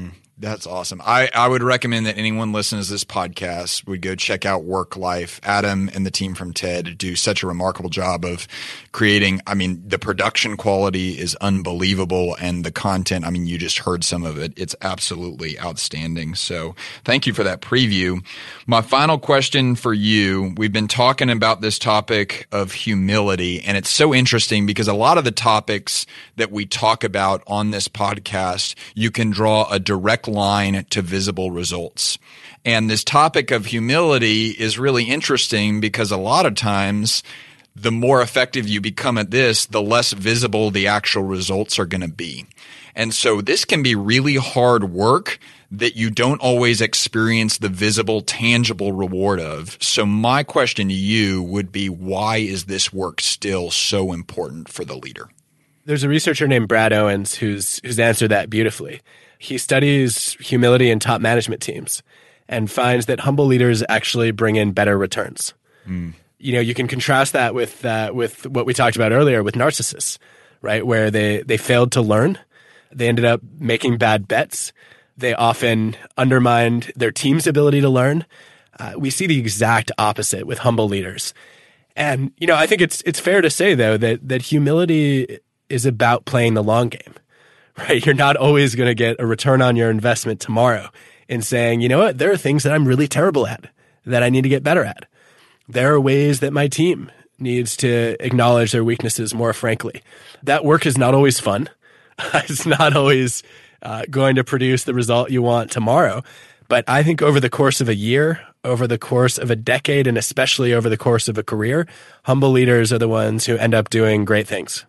Speaker 1: That's awesome. I would recommend that anyone listening to this podcast would go check out Work Life. Adam and the team from TED do such a remarkable job of creating. I mean, the production quality is unbelievable, and the content, I mean, you just heard some of it. It's absolutely outstanding. So thank you for that preview. My final question for you, we've been talking about this topic of humility, and it's so interesting because a lot of the topics that we talk about on this podcast, you can draw a direct line to visible results. And this topic of humility is really interesting because a lot of times the more effective you become at this, the less visible the actual results are going to be. And so this can be really hard work that you don't always experience the visible, tangible reward of. So my question to you would be, why is this work still so important for the leader?
Speaker 2: There's a researcher named Brad Owens who's answered that beautifully. He studies humility in top management teams and finds that humble leaders actually bring in better returns. You know, you can contrast that with what we talked about earlier with narcissists, right? Where they failed to learn. They ended up making bad bets. They often undermined their team's ability to learn. We see the exact opposite with humble leaders. And, you know, I think it's fair to say, though, that humility is about playing the long game. Right? You're not always going to get a return on your investment tomorrow in saying, you know what, there are things that I'm really terrible at that I need to get better at. There are ways that my team needs to acknowledge their weaknesses more frankly. That work is not always fun. It's not always going to produce the result you want tomorrow. But I think over the course of a year, over the course of a decade, and especially over the course of a career, humble leaders are the ones who end up doing great things.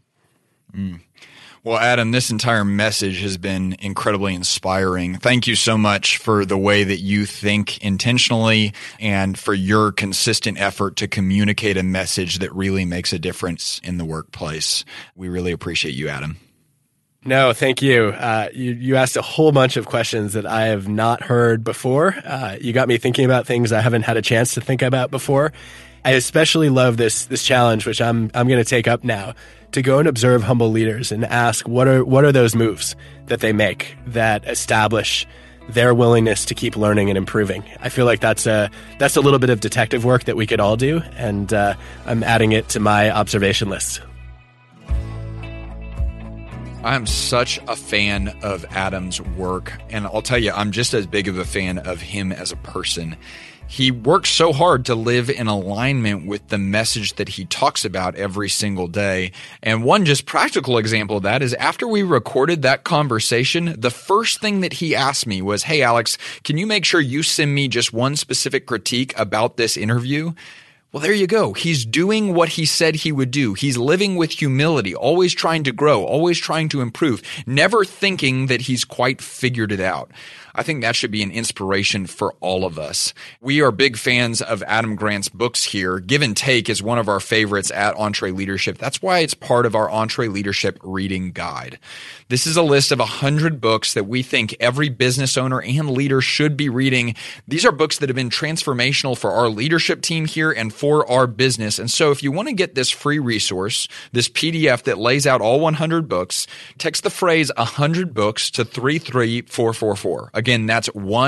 Speaker 1: Well, Adam, this entire message has been incredibly inspiring. Thank you so much for the way that you think intentionally and for your consistent effort to communicate a message that really makes a difference in the workplace. We really appreciate you, Adam.
Speaker 2: No, thank you. You asked a whole bunch of questions that I have not heard before. You got me thinking about things I haven't had a chance to think about before. I especially love this challenge, which I'm going to take up now, to go and observe humble leaders and ask what are those moves that they make that establish their willingness to keep learning and improving. I feel like that's a little bit of detective work that we could all do, and I'm adding it to my observation list.
Speaker 1: I'm such a fan of Adam's work, and I'll tell you, I'm just as big of a fan of him as a person. He works so hard to live in alignment with the message that he talks about every single day. And one just practical example of that is after we recorded that conversation, the first thing that he asked me was, "Hey, Alex, can you make sure you send me just one specific critique about this interview?" Well, there you go. He's doing what he said he would do. He's living with humility, always trying to grow, always trying to improve, never thinking that he's quite figured it out. I think that should be an inspiration for all of us. We are big fans of Adam Grant's books here. Give and Take is one of our favorites at EntreLeadership. That's why it's part of our EntreLeadership reading guide. This is a list of 100 books that we think every business owner and leader should be reading. These are books that have been transformational for our leadership team here and for our business. And so if you want to get this free resource, this PDF that lays out all 100 books, text the phrase 100 books to 33444. Again, that's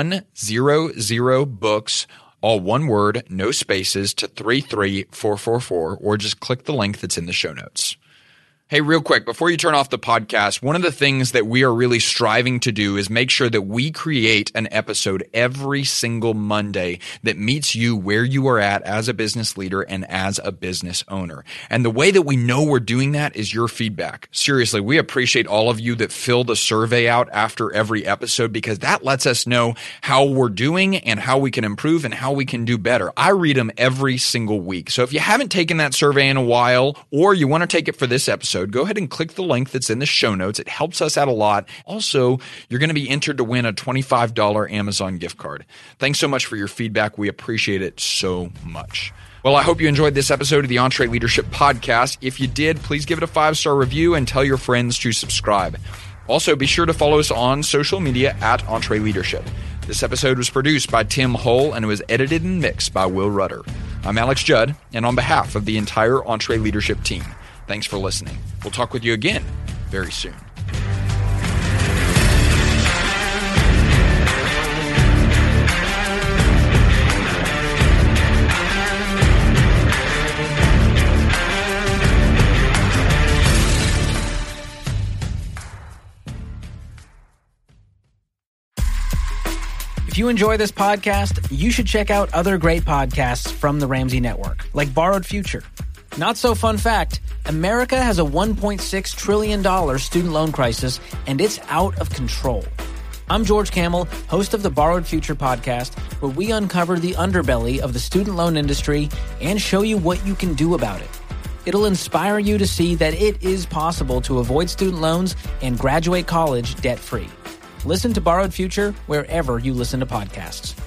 Speaker 1: 100 books, all one word, no spaces, to 33444, or just click the link that's in the show notes. Hey, real quick, before you turn off the podcast, one of the things that we are really striving to do is make sure that we create an episode every single Monday that meets you where you are at as a business leader and as a business owner. And the way that we know we're doing that is your feedback. Seriously, we appreciate all of you that fill the survey out after every episode because that lets us know how we're doing and how we can improve and how we can do better. I read them every single week. So if you haven't taken that survey in a while or you want to take it for this episode, go ahead and click the link that's in the show notes. It helps us out a lot. Also, you're going to be entered to win a $25 Amazon gift card. Thanks so much for your feedback. We appreciate it so much. Well, I hope you enjoyed this episode of the EntreLeadership Podcast. If you did, please give it a 5-star review and tell your friends to subscribe. Also, be sure to follow us on social media at EntreLeadership. This episode was produced by Tim Hull and was edited and mixed by Will Rudder. I'm Alex Judd, and on behalf of the entire EntreLeadership team, thanks for listening. We'll talk with you again very soon.
Speaker 5: If you enjoy this podcast, you should check out other great podcasts from the Ramsey Network, like Borrowed Future. Not so fun fact, America has a $1.6 trillion student loan crisis, and it's out of control. I'm George Kamel, host of the Borrowed Future podcast, where we uncover the underbelly of the student loan industry and show you what you can do about it. It'll inspire you to see that it is possible to avoid student loans and graduate college debt-free. Listen to Borrowed Future wherever you listen to podcasts.